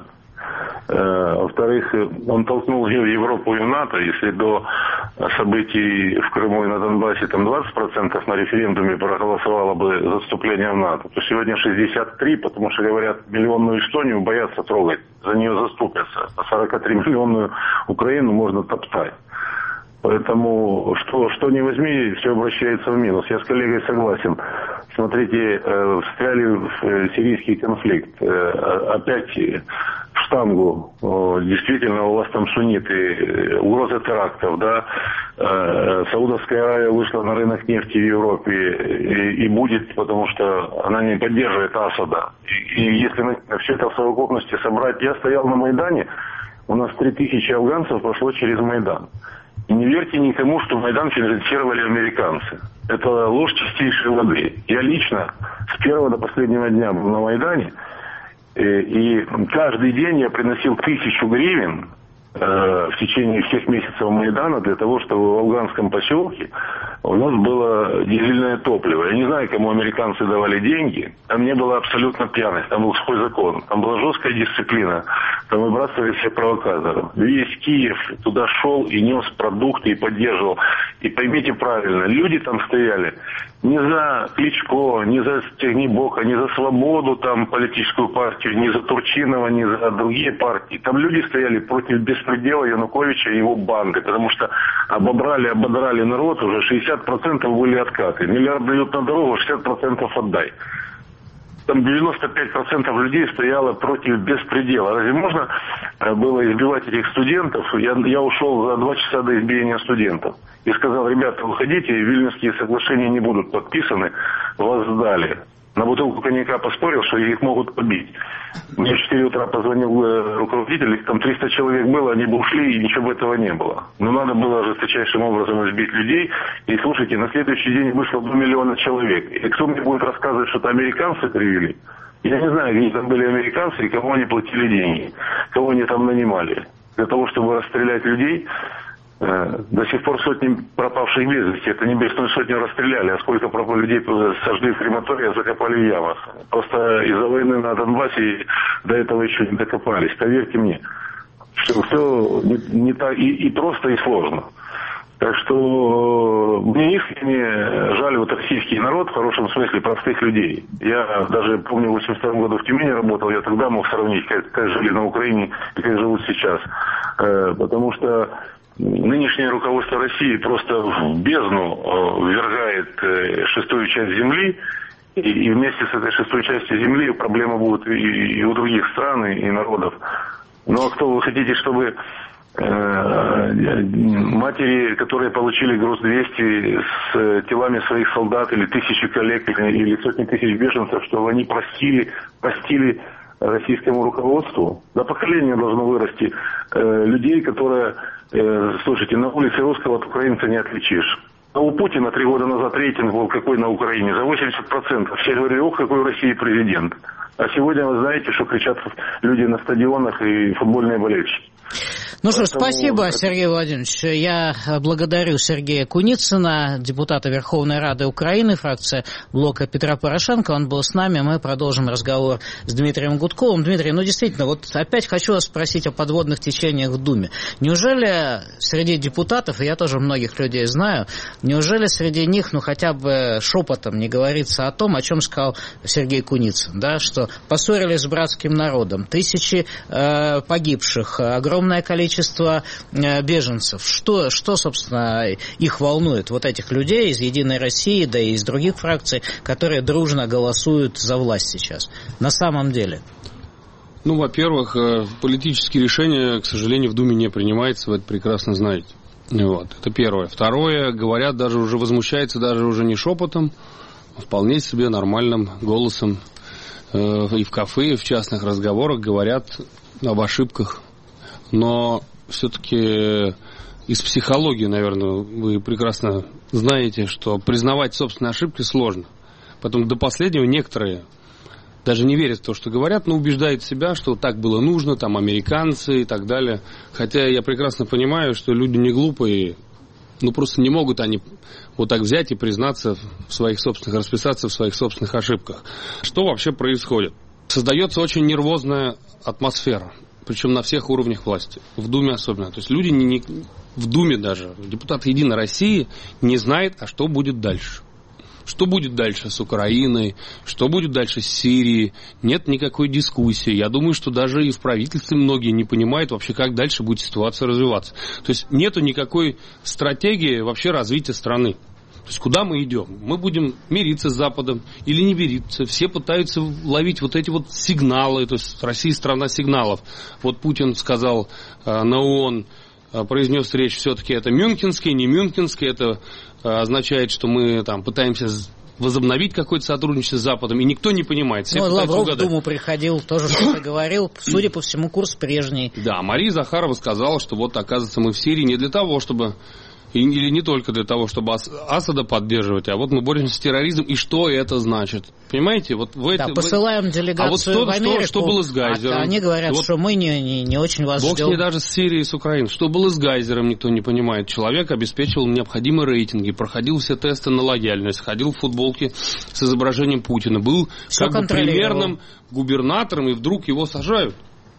Во-вторых, он толкнул в Европу и в НАТО. Если до событий в Крыму и на Донбассе там двадцать процентов на референдуме проголосовало бы за вступление в НАТО, то сегодня шестьдесят три, потому что, говорят, миллионную Эстонию боятся трогать, за нее заступятся. А сорок три миллионную Украину можно топтать. Поэтому, что, что не возьми, все обращается в минус. Я с коллегой согласен. смотрите, встряли в сирийский конфликт. Опять в штангу. Действительно, у вас там сунниты, угроза терактов, да. Саудовская Аравия вышла на рынок нефти в Европе и, и будет, потому что она не поддерживает Асада. И, и если мы все это в совокупности собрать... Я стоял на Майдане, у нас три тысячи афганцев прошло через Майдан. И не верьте никому, что Майдан финансировали американцы. Это ложь чистейшей воды. Я лично с первого до последнего дня был на Майдане, и, и каждый день я приносил тысячу гривен э, в течение всех месяцев Майдана для того, чтобы в афганском поселке у нас было дизельное топливо. Я не знаю, кому американцы давали деньги. Там не было абсолютно пьяных. Там был свой закон. Там была жесткая дисциплина. Там выбрасывали всех провокаторов. Весь Киев туда шел и нес продукты, и поддерживал. И поймите правильно, люди там стояли не за Кличко, не за Стегнебока, не за Свободу, там, политическую партию, не за Турчинова, не за другие партии. Там люди стояли против беспредела Януковича и его банды, потому что обобрали, ободрали народ, уже шестьдесят процентов были откаты. Миллиард дают на дорогу, шестьдесят процентов отдай. Там девяносто пять процентов людей стояло против беспредела. Разве можно было избивать этих студентов? Я, я ушел за два часа до избиения студентов. И сказал: ребята, уходите, Вильнюсские соглашения не будут подписаны, вас сдали. На бутылку коньяка поспорил, что их могут побить. Мне в четыре утра позвонил руководитель, их там триста человек было, они бы ушли, и ничего бы этого не было. Но надо было жесточайшим образом избить людей. И слушайте, на следующий день вышло два миллиона человек. И кто мне будет рассказывать, что это американцы привели? Я не знаю, где там были американцы и кому они платили деньги, кого они там нанимали. Для того, чтобы расстрелять людей. До сих пор сотни пропавших без вести. Это не бесную сотню расстреляли, а сколько пропало людей сожгли в крематории, закопали в ямах. Просто из-за войны на Донбассе до этого еще не докопались. Поверьте мне, что все не, не так и, и просто, и сложно. Так что мне искренне жаль вот российский народ, в хорошем смысле, простых людей. Я даже помню, в восемьдесят втором году в Тюмени работал, я тогда мог сравнить, как, как жили на Украине и как живут сейчас. Потому что нынешнее руководство России просто в бездну ввергает шестую часть земли, и, и вместе с этой шестой частью земли проблема будет и, и у других стран, и народов. Ну а кто вы хотите, чтобы э, матери, которые получили груз двести с телами своих солдат, или тысячи коллег, или сотни тысяч беженцев, чтобы они простили, простили российскому руководству? До поколения должно вырасти э, людей, которые... Слушайте, на улице русского от украинца не отличишь. А у Путина три года назад рейтинг был какой на Украине? За восемьдесят процентов. Все говорили: ох, какой в России президент. А сегодня вы знаете, что кричат люди на стадионах и футбольные болельщики. Ну что ж, спасибо, Сергей Владимирович. Я благодарю Сергея Куницына, депутата Верховной Рады Украины, фракция блока Петра Порошенко. Он был с нами, мы продолжим разговор с Дмитрием Гудковым. Дмитрий, ну действительно, вот опять хочу вас спросить о подводных течениях в Думе. Неужели среди депутатов, и я тоже многих людей знаю, неужели среди них, ну хотя бы шепотом не говорится о том, о чем сказал Сергей Куницын, да, что поссорились с братским народом, тысячи э, погибших, огромное количество количество беженцев. Что, что, собственно, их волнует, вот этих людей из «Единой России», да и из других фракций, которые дружно голосуют за власть сейчас, на самом деле? Ну, во-первых, политические решения, к сожалению, в Думе не принимаются, вы это прекрасно знаете. Вот, это первое. Второе, говорят, даже уже возмущаются, даже уже не шепотом, а вполне себе нормальным голосом. И в кафе, и в частных разговорах говорят об ошибках. Но все-таки из психологии, наверное, вы прекрасно знаете, что признавать собственные ошибки сложно. Потом до последнего некоторые даже не верят в то, что говорят, но убеждают себя, что так было нужно, там американцы и так далее. Хотя я прекрасно понимаю, что люди не глупые, ну просто не могут они вот так взять и признаться в своих собственных, расписаться в своих собственных ошибках. Что вообще происходит? Создается очень нервозная атмосфера. Причем на всех уровнях власти, в Думе особенно. То есть люди не, не, в Думе даже, депутаты «Единой России» не знают, а что будет дальше. Что будет дальше с Украиной, что будет дальше с Сирией. Нет никакой дискуссии. Я думаю, что даже и в правительстве многие не понимают вообще, как дальше будет ситуация развиваться. То есть нету никакой стратегии вообще развития страны. То есть куда мы идем? Мы будем мириться с Западом или не мириться? Все пытаются ловить вот эти вот сигналы. То есть Россия страна сигналов. Вот Путин сказал э, на ООН, э, произнес речь, все-таки это мюнхенский, не мюнхенский. Это э, означает, что мы там пытаемся возобновить какое-то сотрудничество с Западом, и никто не понимает. Все ну, Лавров угадать. в Думу приходил, тоже что-то говорил. Судя по всему, курс прежний. Да, Мария Захарова сказала, что вот, оказывается, мы в Сирии не для того, чтобы... Или не только для того, чтобы Ас- Асада поддерживать, а вот мы боремся с терроризмом, и что это значит? Понимаете? Вот в эти, да, посылаем делегацию а вот что, в Америку, что, что было с Гайзером? А они говорят, вот что мы не, не, не очень вас Бог ждем. не даже с Сирией, с Украиной. Что было с Гайзером, никто не понимает. Человек обеспечивал необходимые рейтинги, проходил все тесты на лояльность, ходил в футболке с изображением Путина, был Все как бы примерным губернатором, и вдруг его сажают.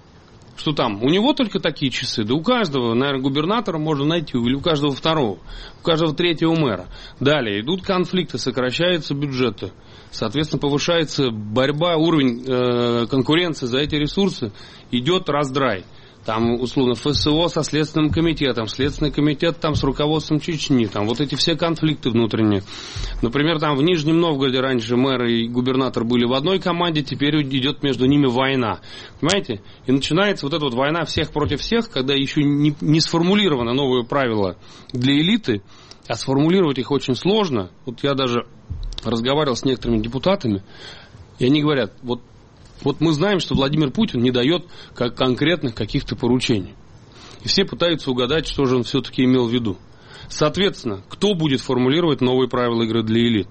Что там? У него только такие часы. Да у каждого, наверное, губернатора можно найти. Или у каждого второго. У каждого третьего мэра. Далее идут конфликты, сокращаются бюджеты. Соответственно, повышается борьба, уровень э, конкуренции за эти ресурсы. Идет раздрай. Там, условно, ФСО со Следственным комитетом, Следственный комитет там с руководством Чечни, там вот эти все конфликты внутренние. Например, там в Нижнем Новгороде раньше мэр и губернатор были в одной команде, теперь идет между ними война. Понимаете? И начинается вот эта вот война всех против всех, когда еще не, не сформулировано новые правила для элиты, а сформулировать их очень сложно. Вот я даже разговаривал с некоторыми депутатами, и они говорят, вот Вот мы знаем, что Владимир Путин не дает как конкретных каких-то поручений. И все пытаются угадать, что же он все-таки имел в виду. Соответственно, кто будет формулировать новые правила игры для элит?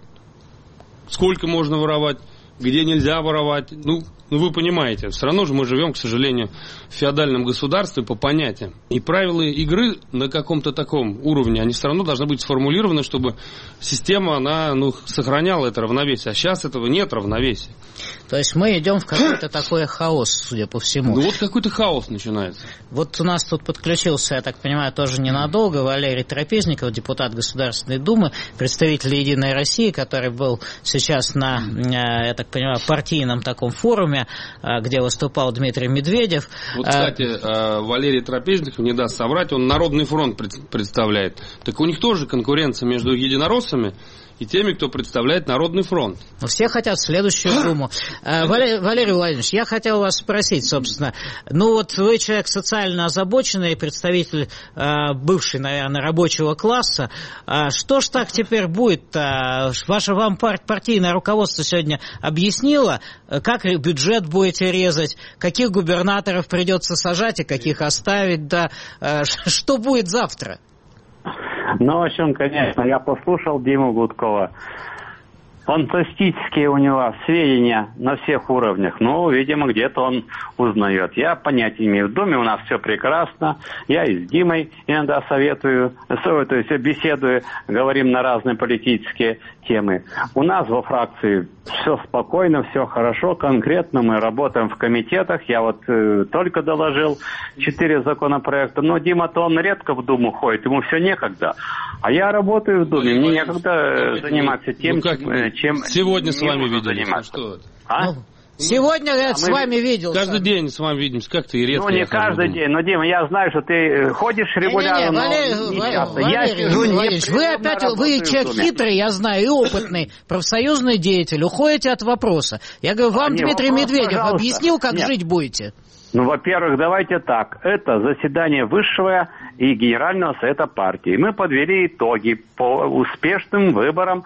Сколько можно воровать? Где нельзя воровать? Ну, ну, вы понимаете, все равно же мы живем, к сожалению, в феодальном государстве по понятиям. И правила игры на каком-то таком уровне, они все равно должны быть сформулированы, чтобы система, она, ну, сохраняла это равновесие. А сейчас этого нет равновесия. То есть мы идем в какой-то такой хаос, судя по всему. Ну вот какой-то хаос начинается. Вот у нас тут подключился, я так понимаю, тоже ненадолго Валерий Трапезников, депутат Государственной Думы, представитель «Единой России», который был сейчас на, я так понимаю, партийном таком форуме, где выступал Дмитрий Медведев. Вот, кстати, Валерий Трапезников, не даст соврать, он Народный фронт представляет. Так у них тоже конкуренция между единороссами и теми, кто представляет Народный фронт. Все хотят следующую Думу. Валерий, Валерий Владимирович, я хотел вас спросить, собственно, ну вот вы человек социально озабоченный, представитель бывший, наверное, рабочего класса. Что ж так теперь будет-то? Ваше вам партийное руководство сегодня объяснило, как бюджет будете резать, каких губернаторов придется сажать и каких оставить, да? Что будет завтра? Ну, в общем, конечно, я послушал Диму Гудкова. Фантастические у него сведения на всех уровнях. Но, видимо, где-то он узнает. Я понятия имею. В Думе у нас все прекрасно. Я и с Димой иногда советую, то есть беседую, говорим на разные политические темы. У нас во фракции все спокойно, все хорошо. Конкретно мы работаем в комитетах. Я вот э, только доложил четыре законопроекта. Но Дима-то он редко в Думу ходит, ему все некогда. А я работаю в Думе, мне некогда заниматься тем, ну, как, чем... Сегодня с вами виделись. Ну, что а? Ну, сегодня я а с вами виделся. Каждый день с вами видимся. Как ты редко. Ну, не каждый день. Но, Дима, я знаю, что ты ходишь регулярно, не, не, не, но Валерий, не часто. Валерий, Я сижу Валерий, вы опять, вы человек хитрый, я знаю, и опытный, профсоюзный деятель, уходите от вопроса. Я говорю, вам а Дмитрий вопрос, Медведев пожалуйста. Объяснил, как Нет. жить будете? Ну, во-первых, давайте так. Это заседание Высшего и Генерального Совета партии. Мы подвели итоги по успешным выборам.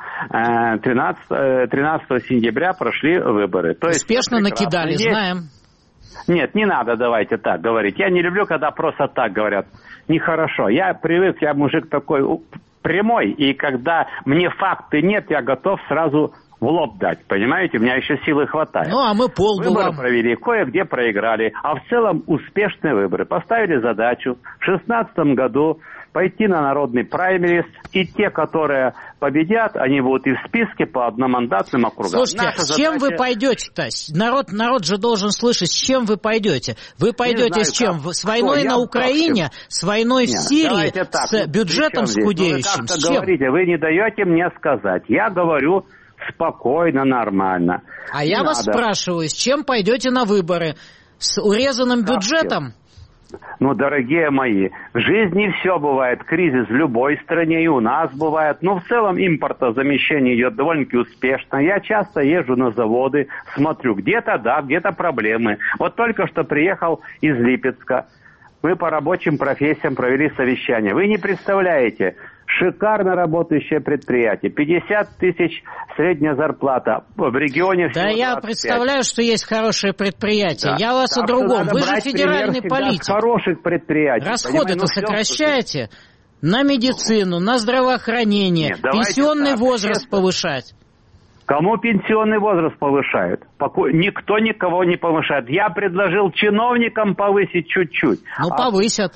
тринадцатого сентября прошли выборы. То Успешно есть, накидали, есть... знаем. Нет, не надо, давайте так говорить. Я не люблю, когда просто так говорят. Нехорошо. Я привык, я мужик такой прямой, и когда мне факты нет, я готов сразу... в лоб дать, понимаете? У меня еще силы хватает. Ну, а мы полбу Выборы вам. провели, кое-где проиграли, а в целом успешные выборы. Поставили задачу в шестнадцатом году пойти на народный праймерис, и те, которые победят, они будут и в списке по одномандатным округам. Слушайте, Наша с чем задача... вы пойдете-то? Народ, народ же должен слышать, с чем вы пойдете. Вы пойдете с чем? Как. С войной Кто? на Я Украине, так, с войной Нет, в Сирии, так, с бюджетом скудеющим? Вы как-то говорите, вы не даете мне сказать. Я говорю... спокойно, нормально. А не я надо. вас спрашиваю, с чем пойдете на выборы? С урезанным бюджетом? Ну, дорогие мои, в жизни все бывает. Кризис в любой стране, и у нас бывает. Но в целом импортозамещение идет довольно-таки успешно. Я часто езжу на заводы, смотрю, где-то да, где-то проблемы. Вот только что приехал из Липецка. Мы по рабочим профессиям провели совещание. Вы не представляете, шикарно работающее предприятие. пятьдесят тысяч средняя зарплата. В регионе всего Да я двадцать пять. Представляю, что есть хорошее предприятие. Да. Я вас так о другом. Вы же федеральный политик. Хороших предприятий. Расходы-то ну, сокращаете все... на медицину, на здравоохранение, Нет, пенсионный так, возраст честно. повышать. Кому пенсионный возраст повышают? Никто никого не повышает. Я предложил чиновникам повысить чуть-чуть. Ну, а... повысят.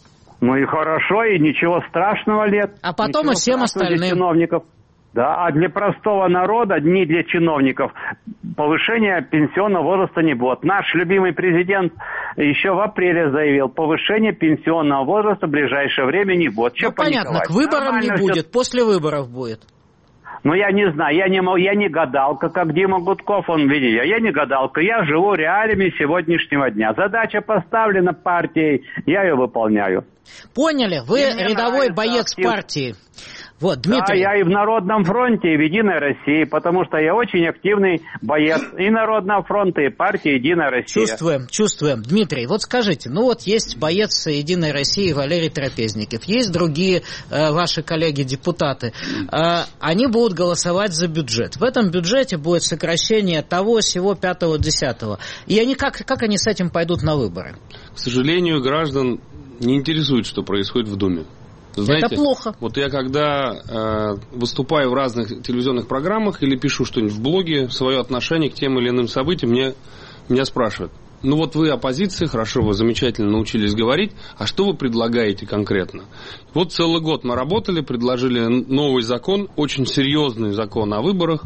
Ну и хорошо, и ничего страшного нет. А потом ничего и всем остальным. Для чиновников. Да, а для простого народа, не для чиновников, повышения пенсионного возраста не будет. Наш любимый президент еще в апреле заявил, повышение пенсионного возраста в ближайшее время не будет. Ну, понятно, к выборам Нормально не будет, все... после выборов будет. Ну, я не знаю, я не, я не гадалка, как Дима Гудков, он видит, я не гадалка, я живу реалиями сегодняшнего дня. Задача поставлена партией, я ее выполняю. Поняли, вы рядовой боец актив. партии. Вот, Дмитрий. Да, я и в Народном фронте, и в Единой России, потому что я очень активный боец и Народного фронта, и партии Единая Россия. Чувствуем, чувствуем. Дмитрий, вот скажите, ну вот есть боец Единой России Валерий Трапезников, есть другие э, ваши коллеги-депутаты, э, они будут голосовать за бюджет. В этом бюджете будет сокращение того, сего, пятого, десятого. И они как, как они с этим пойдут на выборы? К сожалению, граждан не интересует, что происходит в Думе. Знаете, это плохо. Вот я когда э, выступаю в разных телевизионных программах или пишу что-нибудь в блоге, свое отношение к тем или иным событиям, мне, меня спрашивают, ну вот вы оппозиция, хорошо, вы замечательно научились говорить, а что вы предлагаете конкретно? Вот целый год мы работали, предложили новый закон, очень серьезный закон о выборах,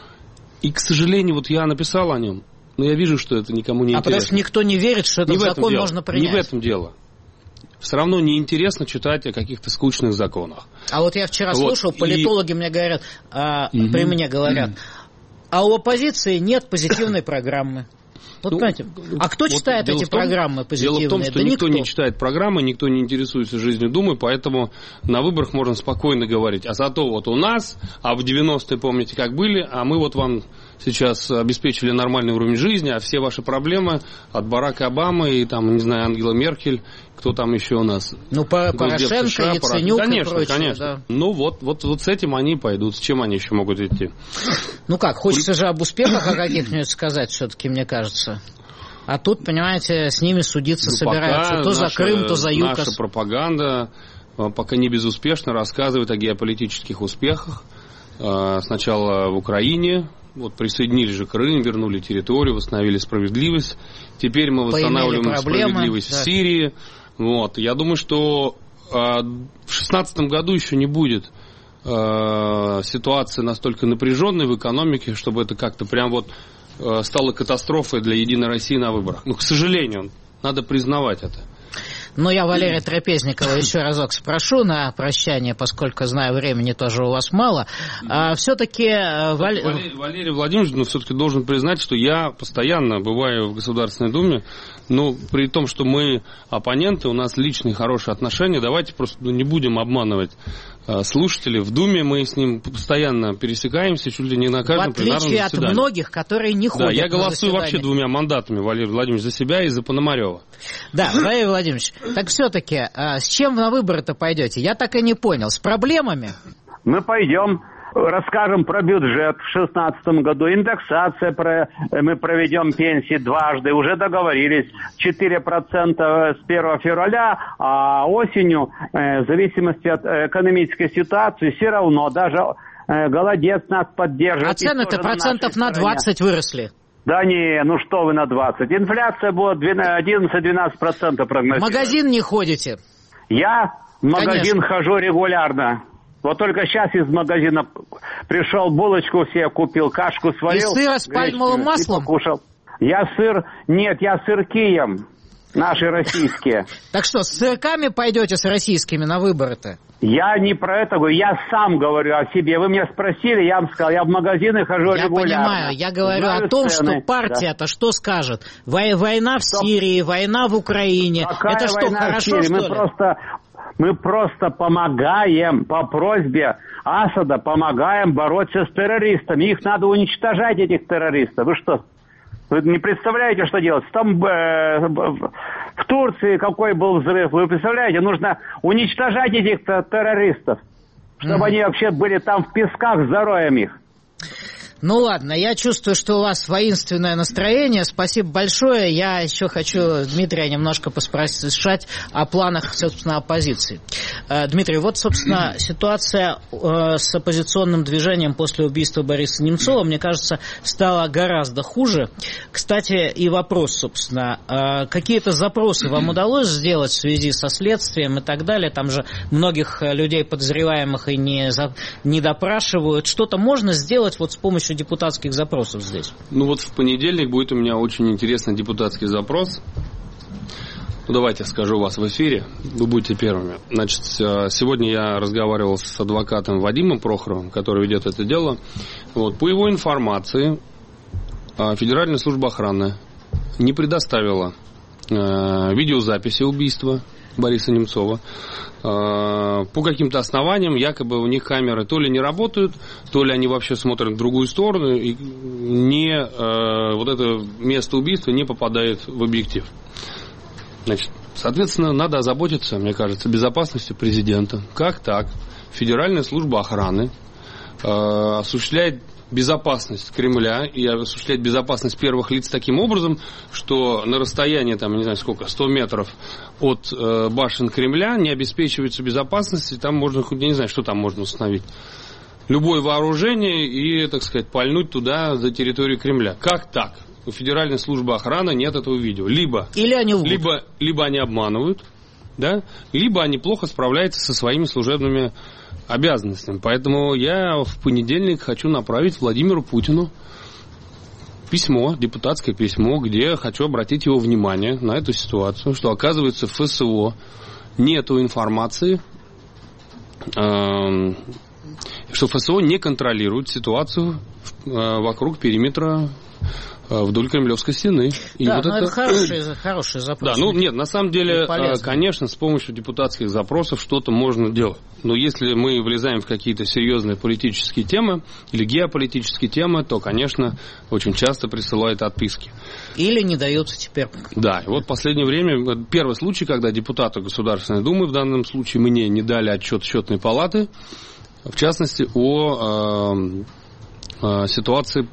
и, к сожалению, вот я написал о нем, но я вижу, что это никому не а интересно. А потому что никто не верит, что этот закон дело. можно принять. Не в этом дело. Все равно неинтересно читать о каких-то скучных законах. А вот я вчера вот, слушал, политологи и... мне говорят, а, угу. при мне говорят, угу. а у оппозиции нет позитивной программы. Вот, ну, понимаете, а кто вот читает эти том, программы позитивные? Дело в том, что да никто, никто не читает программы, никто не интересуется жизнью Думы, поэтому на выборах можно спокойно говорить. А зато вот у нас, а в девяностые, помните, как были, а мы вот вам сейчас обеспечили нормальный уровень жизни, а все ваши проблемы от Барака Обамы и там, не знаю, Ангела Меркель, кто там еще у нас? Ну, Порошенко, США, Яценюк конечно, и прочее. Конечно, да. Ну, вот, вот, вот с этим они пойдут. С чем они еще могут идти? Ну как, хочется же об успехах о каких-нибудь сказать все-таки, мне кажется. А тут, понимаете, с ними судиться ну, собираются. То наша, за Крым, то за ЮКОС. Наша пропаганда пока не безуспешно рассказывает о геополитических успехах. Сначала в Украине. Вот присоединили же Крым, вернули территорию, восстановили справедливость. Теперь мы восстанавливаем справедливость да. в Сирии. Вот. Я думаю, что э, в шестнадцатом году еще не будет э, ситуации настолько напряженной в экономике, чтобы это как-то прям вот э, стало катастрофой для Единой России на выборах. Ну, к сожалению, надо признавать это. Но я Валерия Трапезникова еще разок спрошу на прощание, поскольку знаю, времени тоже у вас мало. А все-таки... Валь... Валерий, Валерий Владимирович, ну, все-таки должен признать, что я постоянно бываю в Государственной Думе, но при том, что мы оппоненты, у нас личные хорошие отношения, давайте просто ну, не будем обманывать слушателей. В Думе мы с ним постоянно пересекаемся, чуть ли не на каждом пленарном заседании. В отличие от многих, которые не ходят. Да, я голосую вообще двумя мандатами, Валерий Владимирович, за себя и за Пономарева. Да, Валерий Владимирович, так все-таки, а с чем на выборы-то пойдете? Я так и не понял. С проблемами? Мы пойдем. Расскажем про бюджет в шестнадцатом году. Индексация, про, мы проведем пенсии дважды. Уже договорились. четыре процента с первого февраля, а осенью, в зависимости от экономической ситуации, все равно даже голодец нас поддержит. А цены-то процентов на двадцать выросли. Да не, ну что вы на двадцать. Инфляция будет одиннадцать-двенадцать процентов прогнозируется. В магазин не ходите? Я в магазин Конечно. хожу регулярно. Вот только сейчас из магазина пришел, булочку себе купил, кашку сварил. И сыр с пальмовым маслом? Покушал. Я сыр... Нет, я сырки ем. наши российские. Так что, с сырками пойдете с российскими на выборы-то? Я не про это говорю, я сам говорю о себе. Вы меня спросили, я вам сказал, я в магазины хожу я регулярно. Я понимаю, я говорю Знаю о том, цены. Что партия-то да. что скажет? Война в что? Сирии, война в Украине. Какая это что, хорошо, что мы ли? Просто, мы просто помогаем по просьбе Асада, помогаем бороться с террористами. Их надо уничтожать, этих террористов. Вы что? Вы не представляете, что делать? Там э, в Турции какой был взрыв. Вы представляете, нужно уничтожать этих террористов, чтобы mm-hmm. они вообще были там в песках, здоровьем их. Ну ладно, я чувствую, что у вас воинственное настроение. Спасибо большое. Я еще хочу Дмитрия немножко поспрашивать о планах, собственно, оппозиции. Дмитрий, вот, собственно, ситуация с оппозиционным движением после убийства Бориса Немцова, мне кажется, стала гораздо хуже. Кстати, и вопрос, собственно, какие-то запросы вам удалось сделать в связи со следствием и так далее? Там же многих людей подозреваемых и не, не допрашивают. Что-то можно сделать вот с помощью депутатских запросов здесь? Ну вот в понедельник будет у меня очень интересный депутатский запрос. Ну давайте скажу вас в эфире, вы будете первыми. Значит, сегодня я разговаривал с адвокатом Вадимом Прохоровым, который ведет это дело. Вот, по его информации, Федеральная служба охраны не предоставила видеозаписи убийства Бориса Немцова. По каким-то основаниям якобы у них камеры то ли не работают, то ли они вообще смотрят в другую сторону, и не, вот это место убийства не попадает в объектив. Значит, соответственно, надо озаботиться, мне кажется, безопасностью президента. Как так? Федеральная служба охраны осуществляет безопасность Кремля и осуществлять безопасность первых лиц таким образом, что на расстоянии, там, не знаю сколько, сто метров от э, башен Кремля не обеспечивается безопасность, и там можно, я не знаю, что там можно установить. Любое вооружение и, так сказать, пальнуть туда за территорию Кремля. Как так? У Федеральной службы охраны нет этого видео. Либо, Или они либо, либо они обманывают, да, либо они плохо справляются со своими служебными обязанностями. Поэтому я в понедельник хочу направить Владимиру Путину письмо, депутатское письмо, где хочу обратить его внимание на эту ситуацию, что, оказывается, в ФСО нету информации, э, что ФСО не контролирует ситуацию э, вокруг периметра вдоль Кремлевской стены. И да, вот но это, это хороший, хороший запрос. Да, ну нет, на самом деле, конечно, с помощью депутатских запросов что-то можно делать. Но если мы влезаем в какие-то серьезные политические темы или геополитические темы, то, конечно, очень часто присылают отписки. Или не дают теперь. Да, и вот в последнее время, первый случай, когда депутаты Государственной Думы, в данном случае мне не дали отчет Счетной палаты, в частности, о э, э, ситуации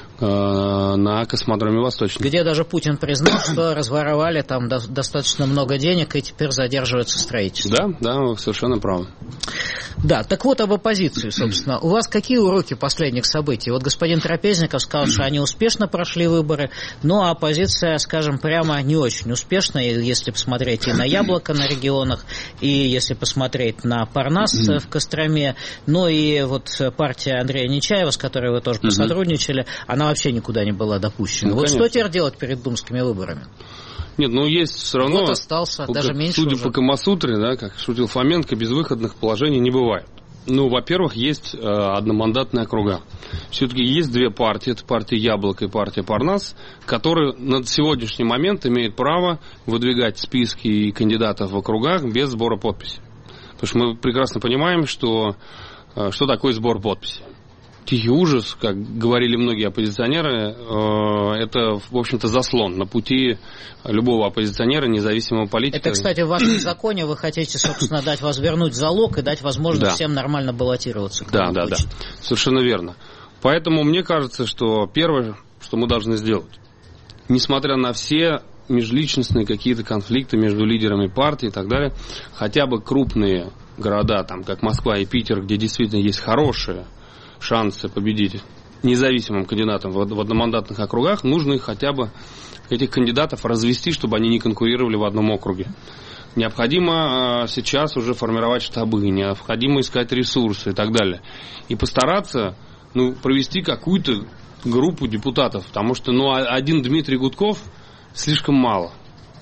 на космодроме Восточный. Где даже Путин признал, что разворовали там до- достаточно много денег, и теперь задерживается строительство. Да, да, вы совершенно правы. Да, так вот об оппозиции, собственно. У вас какие уроки последних событий? Вот господин Трапезников сказал, что они успешно прошли выборы, но оппозиция, скажем прямо, не очень успешна, если посмотреть и на Яблоко на регионах, и если посмотреть на Парнас в Костроме, ну и вот партия Андрея Нечаева, с которой вы тоже посотрудничали, она вообще никуда не была допущена. Ну, вот конечно. Что теперь делать перед думскими выборами? Нет, ну есть все равно... Вот остался, по, даже меньше Судя уже. по Камасутре, да, как шутил Фоменко, безвыходных положений не бывает. Ну, во-первых, есть э, одномандатные округа. Все-таки есть две партии, это партия Яблоко и партия Парнас, которые на сегодняшний момент имеют право выдвигать списки кандидатов в округах без сбора подписей. Потому что мы прекрасно понимаем, что, э, что такое сбор подписей. Тихий ужас, как говорили многие оппозиционеры, это, в общем-то, заслон на пути любого оппозиционера, независимого политика. Это, кстати, в вашем законе вы хотите, собственно, дать вернуть залог и дать возможность да. всем нормально баллотироваться. Да, да, да, совершенно верно. Поэтому мне кажется, что первое, что мы должны сделать, несмотря на все межличностные какие-то конфликты между лидерами партий и так далее, хотя бы крупные города, там, как Москва и Питер, где действительно есть хорошие шансы победить независимым кандидатам в одномандатных округах, нужно их хотя бы, этих кандидатов, развести, чтобы они не конкурировали в одном округе. Необходимо сейчас уже формировать штабы, необходимо искать ресурсы и так далее. И постараться ну, провести какую-то группу депутатов, потому что ну, один Дмитрий Гудков слишком мало.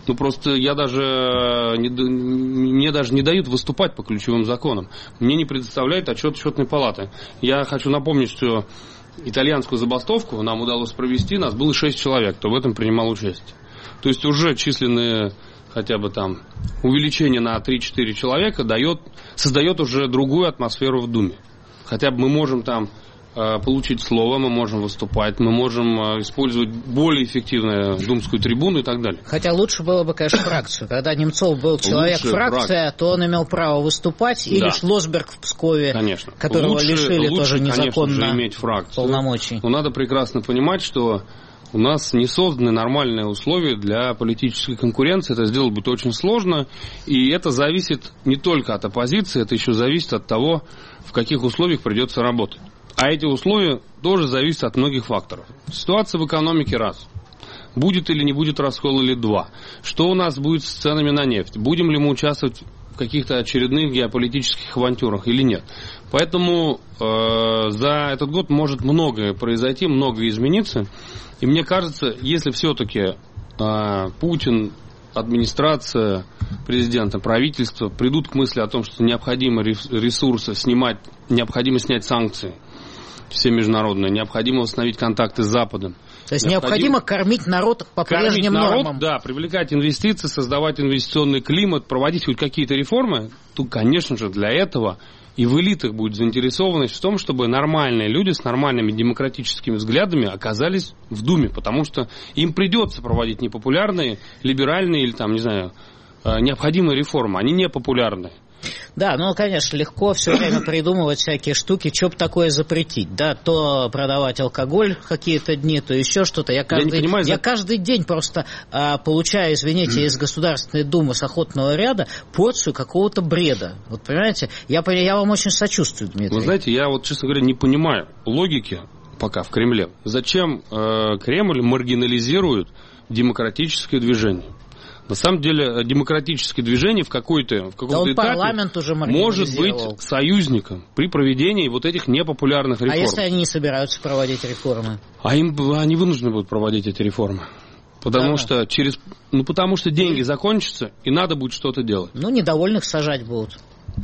Ну, просто я даже, не, мне даже не дают выступать по ключевым законам. Мне не предоставляют отчет счетной палаты. Я хочу напомнить, что итальянскую забастовку нам удалось провести, нас было шесть человек, кто в этом принимал участие. То есть уже численные хотя бы там увеличение на три-четыре человека дает, создает уже другую атмосферу в Думе. Хотя бы мы можем там получить слово, мы можем выступать, мы можем использовать более эффективную думскую трибуну и так далее. Хотя лучше было бы, конечно, фракцию. Когда Немцов был человек-фракция, то он имел право выступать, да. Или Шлосберг в Пскове, конечно. Которого лучше, лишили лучше, тоже незаконно конечно, иметь фракцию, полномочий. Но надо прекрасно понимать, что у нас не созданы нормальные условия для политической конкуренции. Это сделать будет очень сложно. И это зависит не только от оппозиции, это еще зависит от того, в каких условиях придется работать. А эти условия тоже зависят от многих факторов. Ситуация в экономике раз. Будет или не будет раскол или два. Что у нас будет с ценами на нефть? Будем ли мы участвовать в каких-то очередных геополитических авантюрах или нет? Поэтому э, за этот год может многое произойти, многое измениться. И мне кажется, если все-таки э, Путин, администрация президента, правительство придут к мысли о том, что необходимо ресурсы снимать, необходимо снять санкции, все международные, необходимо установить контакты с Западом. То есть необходимо, необходимо кормить народ по прежним народ, нормам. Да, привлекать инвестиции, создавать инвестиционный климат, проводить хоть какие-то реформы. Тут, конечно же, для этого и в элитах будет заинтересованность в том, чтобы нормальные люди с нормальными демократическими взглядами оказались в Думе, потому что им придется проводить непопулярные, либеральные или там, не знаю, необходимые реформы. Они непопулярные. Да, ну, конечно, легко все время придумывать всякие штуки, что бы такое запретить, да, то продавать алкоголь какие-то дни, то еще что-то. Я каждый, я понимаю, я за... каждый день просто а, получаю, извините, из Государственной Думы с охотного ряда порцию какого-то бреда. Вот, понимаете, я, я вам очень сочувствую, Дмитрий. Вы знаете, я вот, честно говоря, не понимаю логики пока в Кремле. Зачем э, Кремль маргинализирует демократическое движение? На самом деле, демократическое движение в, какой-то, в каком-то да этапе уже может быть союзником при проведении вот этих непопулярных реформ. А если они не собираются проводить реформы? А им, они вынуждены будут проводить эти реформы. Потому да. что через, ну, потому что деньги закончатся, и надо будет что-то делать. Ну, недовольных сажать будут.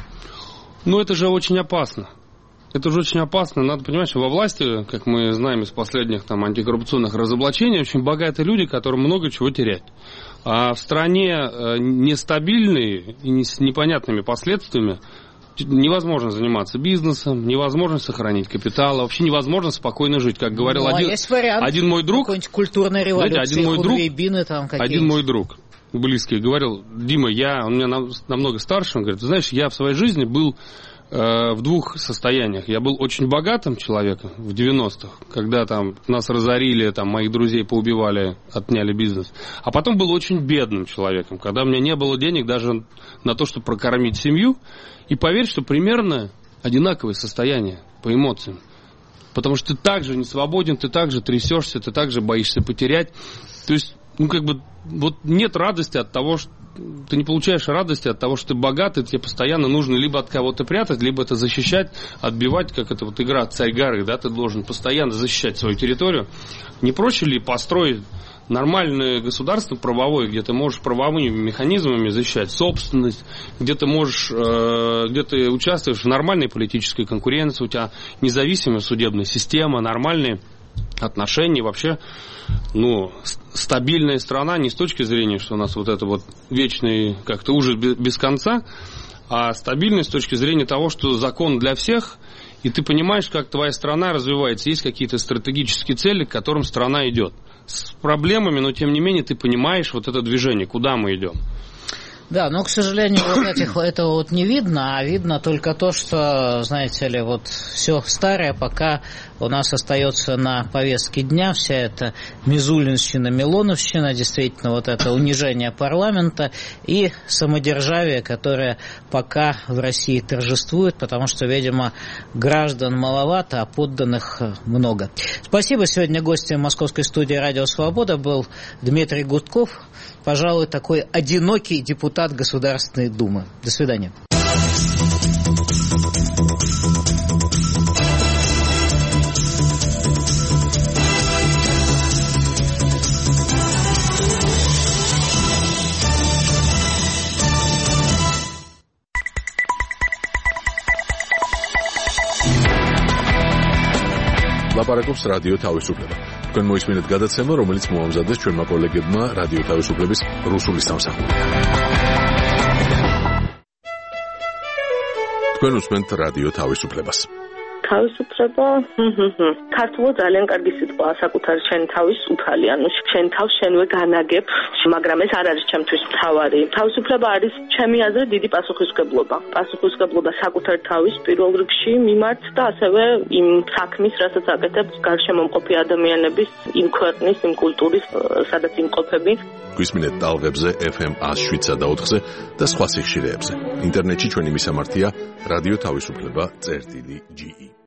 Ну, это же очень опасно. Это же очень опасно. Надо понимать, что во власти, как мы знаем из последних там, антикоррупционных разоблачений, очень богатые люди, которым много чего терять. А в стране нестабильной и с непонятными последствиями невозможно заниматься бизнесом, невозможно сохранить капитал, вообще невозможно спокойно жить. Как говорил ну, один, а один мой друг, какой-нибудь культурной революции, знаете, один мой друг, там один мой друг близкий говорил: Дима, я, он меня намного старше, он говорит, ты знаешь, я в своей жизни был в двух состояниях. Я был очень богатым человеком в девяностых, когда там нас разорили, там моих друзей поубивали, отняли бизнес. А потом был очень бедным человеком, когда у меня не было денег даже на то, чтобы прокормить семью. И поверь, что примерно одинаковое состояние по эмоциям. Потому что ты также не свободен, ты также трясешься, ты также боишься потерять. То есть, ну как бы, вот нет радости от того, что ты не получаешь радости от того, что ты богат, и тебе постоянно нужно либо от кого-то прятать, либо это защищать, отбивать, как это вот игра «Царь горы», да, ты должен постоянно защищать свою территорию. Не проще ли построить нормальное государство правовое, где ты можешь правовыми механизмами защищать собственность, где ты можешь, э, где ты участвуешь в нормальной политической конкуренции, у тебя независимая судебная система, нормальные отношения, вообще, ну, стабильная страна не с точки зрения, что у нас вот это вот вечный как-то ужас без конца, а стабильность с точки зрения того, что закон для всех, и ты понимаешь, как твоя страна развивается, есть какие-то стратегические цели, к которым страна идет. С проблемами, но тем не менее ты понимаешь вот это движение, куда мы идем. Да, но, к сожалению, вот этих, этого вот не видно, а видно только то, что, знаете ли, вот все старое пока у нас остается на повестке дня, вся эта мизулинщина, милоновщина, действительно, вот это унижение парламента и самодержавие, которое пока в России торжествует, потому что, видимо, граждан маловато, а подданных много. Спасибо. Сегодня гостем московской студии «Радио Свобода» был Дмитрий Гудков, пожалуй, такой одинокий депутат Государственной Думы. До свидания. ლაპარაკობს რადიო თავისუფლება. თქვენ მოისმინეთ გადაცემა, რომელიც მოამზადეს ჩვენმა კოლეგებმა რადიო თავისუფლების რუსული სამსახური. თქვენ უსმენთ რადიო თავისუფლებას. თავისუფლება, ქართულად ძალიან კარგი სიტყვაა, საკუთარ შენ თავის უფალი, ანუ შენ თავს შენვე განაგებ, მაგრამ ეს არ არის ჩემთვის მთავარი. თავისუფლება არის ჩემი აზრით დიდი პასუხისმგებლობა. პასუხისმგებლობა საკუთარ თავის პირველ რიგში მიმართ და ასევე იმ საქმის, რასაც აკეთებ გარშემომყოფი ადამიანების, იმ ქვეყნის, იმ კულტურის, სადაც იმყოფები. გვისმინეთ ტალღებზე ეფ ემ one oh seven და ოთხზე და სხვა სიხშირეებზე. ინტერნეტში ჩვენი მისამართია რადიო თავისუფლება წერტილი ჯი ი.